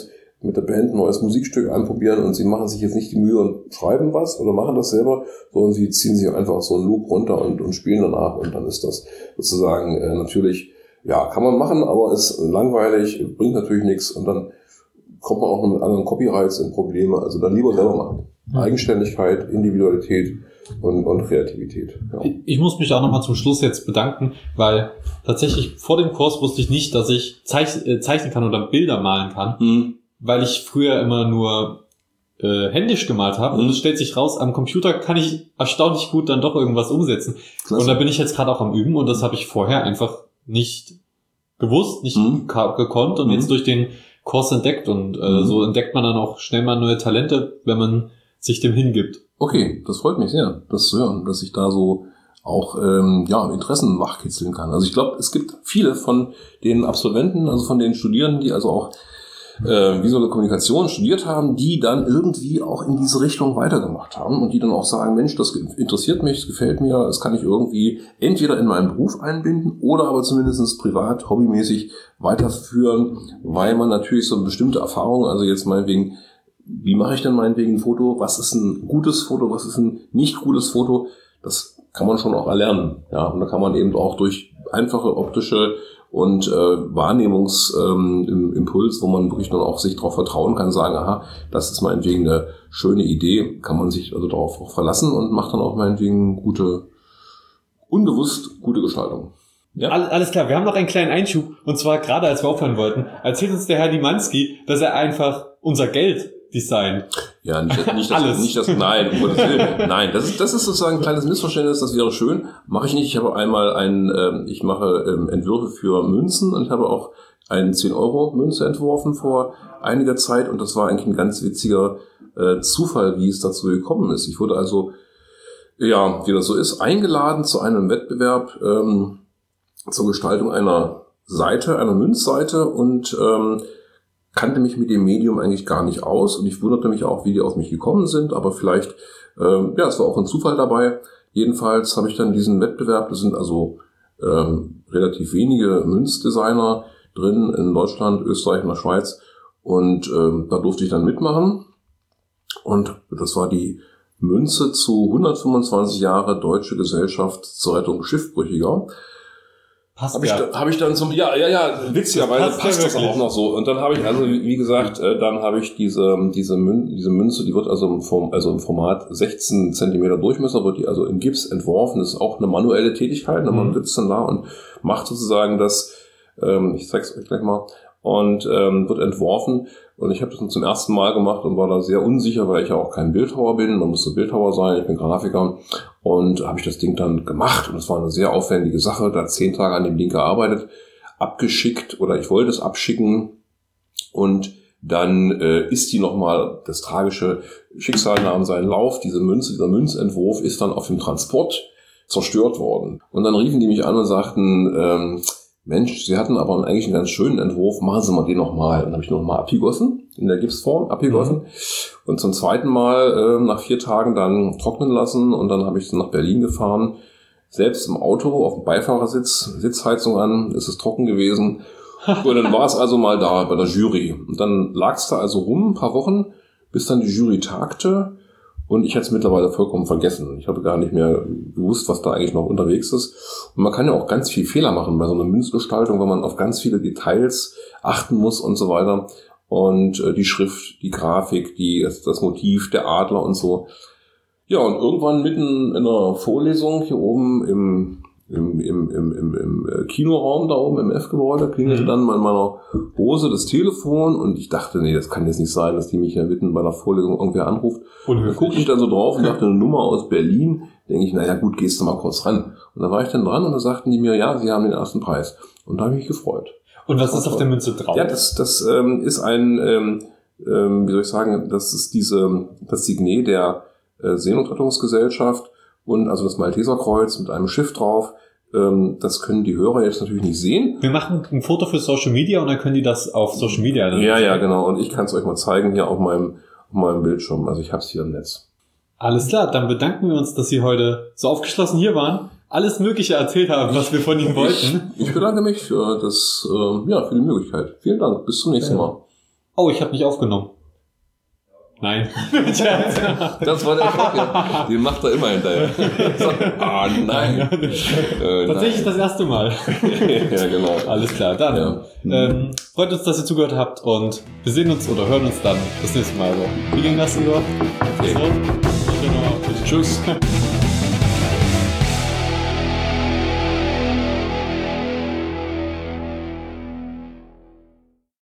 mit der Band ein neues Musikstück anprobieren und sie machen sich jetzt nicht die Mühe und schreiben was oder machen das selber, sondern sie ziehen sich einfach so einen Loop runter und, und spielen danach und dann ist das sozusagen äh, natürlich, ja, kann man machen, aber ist langweilig, bringt natürlich nichts und dann kommt man auch noch mit anderen Copyrights in Probleme, also dann lieber selber machen. Mhm. Eigenständigkeit, Individualität und, und Kreativität. Ja. Ich muss mich auch nochmal zum Schluss jetzt bedanken, weil tatsächlich vor dem Kurs wusste ich nicht, dass ich zeich- äh, zeichnen kann oder Bilder malen kann, mhm. weil ich früher immer nur äh, händisch gemalt habe mhm. und es stellt sich raus, am Computer kann ich erstaunlich gut dann doch irgendwas umsetzen. Klasse. Und da bin ich jetzt gerade auch am Üben und das habe ich vorher einfach nicht gewusst, nicht mhm. k- gekonnt und mhm. jetzt durch den Kurs entdeckt und äh, mhm. so entdeckt man dann auch schnell mal neue Talente, wenn man sich dem hingibt. Okay, das freut mich sehr, das zu hören, dass ich da so auch ähm, ja Interessen wachkitzeln kann. Also ich glaube, es gibt viele von den Absolventen, also von den Studierenden, die also auch äh, visuelle Kommunikation studiert haben, die dann irgendwie auch in diese Richtung weitergemacht haben und die dann auch sagen, Mensch, das interessiert mich, das gefällt mir, das kann ich irgendwie entweder in meinen Beruf einbinden oder aber zumindest privat, hobbymäßig weiterführen, weil man natürlich so eine bestimmte Erfahrung, also jetzt meinetwegen, wie mache ich denn meinetwegen ein Foto, was ist ein gutes Foto, was ist ein nicht gutes Foto, das kann man schon auch erlernen. Ja, und da kann man eben auch durch einfache optische und äh, Wahrnehmungsimpuls, ähm, wo man wirklich dann auch sich darauf vertrauen kann, sagen, aha, das ist meinetwegen eine schöne Idee, kann man sich also darauf auch verlassen und macht dann auch meinetwegen gute, unbewusst gute Gestaltung. Ja. Alles klar, wir haben noch einen kleinen Einschub, und zwar gerade als wir aufhören wollten, erzählt uns der Herr Dimanski, dass er einfach unser Geld designt. Ja, nicht, nicht das, Alles. nicht das, nein, um Gottes Willen. Nein, das ist, das ist sozusagen ein kleines Missverständnis, das wäre schön. Mache ich nicht. Ich habe einmal ein, ähm, ich mache ähm, Entwürfe für Münzen und habe auch eine zehn Euro Münze entworfen vor einiger Zeit und das war eigentlich ein ganz witziger äh, Zufall, wie es dazu gekommen ist. Ich wurde also, ja, wie das so ist, eingeladen zu einem Wettbewerb ähm, zur Gestaltung einer Seite, einer Münzseite und ähm, kannte mich mit dem Medium eigentlich gar nicht aus und ich wunderte mich auch, wie die auf mich gekommen sind, aber vielleicht, ähm, ja, es war auch ein Zufall dabei. Jedenfalls habe ich dann diesen Wettbewerb, das sind also ähm, relativ wenige Münzdesigner drin in Deutschland, Österreich und der Schweiz und ähm, da durfte ich dann mitmachen und das war die Münze zu hundertfünfundzwanzig Jahre Deutsche Gesellschaft zur Rettung Schiffbrüchiger. Passt Habe ich, ja. hab ich dann zum, ja, ja, ja, witzigerweise passt, passt das auch noch so. Und dann habe ich also, wie gesagt, äh, dann habe ich diese, diese, Mün, diese Münze, die wird also im, Form, also im Format sechzehn Zentimeter Durchmesser, wird die also in Gips entworfen. Das ist auch eine manuelle Tätigkeit. Mhm. Man sitzt dann da und macht sozusagen das, ähm, ich zeig's euch gleich mal, und ähm, wird entworfen. Und ich habe das zum ersten Mal gemacht und war da sehr unsicher, weil ich ja auch kein Bildhauer bin. Man musste Bildhauer sein, ich bin Grafiker. Und habe ich das Ding dann gemacht. Und es war eine sehr aufwendige Sache. Da zehn Tage an dem Ding gearbeitet, abgeschickt oder ich wollte es abschicken. Und dann äh, ist die nochmal, das tragische Schicksal nahm seinen Lauf. Diese Münze, dieser Münzentwurf ist dann auf dem Transport zerstört worden. Und dann riefen die mich an und sagten, ähm, Mensch, Sie hatten aber eigentlich einen ganz schönen Entwurf, machen Sie mal den nochmal. Und dann habe ich nochmal abgegossen, in der Gipsform abgegossen. Mhm. Und zum zweiten Mal äh, nach vier Tagen dann trocknen lassen. Und dann habe ich nach Berlin gefahren, selbst im Auto, auf dem Beifahrersitz, Sitzheizung an, ist es trocken gewesen. Und dann war es also mal da bei der Jury. Und dann lag es da also rum, ein paar Wochen, bis dann die Jury tagte. Und ich hätte es mittlerweile vollkommen vergessen. Ich habe gar nicht mehr gewusst, was da eigentlich noch unterwegs ist. Und man kann ja auch ganz viel Fehler machen bei so einer Münzgestaltung, wenn man auf ganz viele Details achten muss und so weiter. Und äh, die Schrift, die Grafik, die, das Motiv, der Adler und so. Ja, und irgendwann mitten in einer Vorlesung hier oben im im, im, im, im, im Kinoraum da oben im F-Gebäude klingelte mhm. dann in meiner Hose das Telefon und ich dachte, nee, das kann jetzt nicht sein, dass die mich ja mitten bei einer Vorlesung irgendwer anruft. Und da guckte ich dann so drauf und dachte, eine Nummer aus Berlin. Denke ich, naja gut, gehst du mal kurz ran. Und da war ich dann dran und da sagten die mir, ja, sie haben den ersten Preis. Und da habe ich mich gefreut. Und was ist auf der Münze drauf? Ja, das, das ähm, ist ein, ähm, ähm, wie soll ich sagen, das ist diese, das Signet der äh, Seenotrettungsgesellschaft. Und also das Malteserkreuz mit einem Schiff drauf, ähm, das können die Hörer jetzt natürlich nicht sehen. Wir machen ein Foto für Social Media und dann können die das auf Social Media dann Ja, ja, genau. Und ich kann es euch mal zeigen hier auf meinem, auf meinem Bildschirm. Also ich habe es hier im Netz. Alles klar, dann bedanken wir uns, dass Sie heute so aufgeschlossen hier waren, alles Mögliche erzählt haben, was wir von Ihnen wollten. Ich, ich bedanke mich für das, äh, ja, für die Möglichkeit. Vielen Dank. Bis zum nächsten Mal. Oh, ich habe nicht aufgenommen. Nein. Das war der Schock, ja. Den macht er immer hinterher. Ah, oh, nein. äh, Tatsächlich nein. Das erste Mal. Ja, genau. Alles klar, dann ja. ähm, freut uns, dass ihr zugehört habt und wir sehen uns oder hören uns dann das nächste Mal. So. Wie ging das, Igor? Okay. So. Tschüss.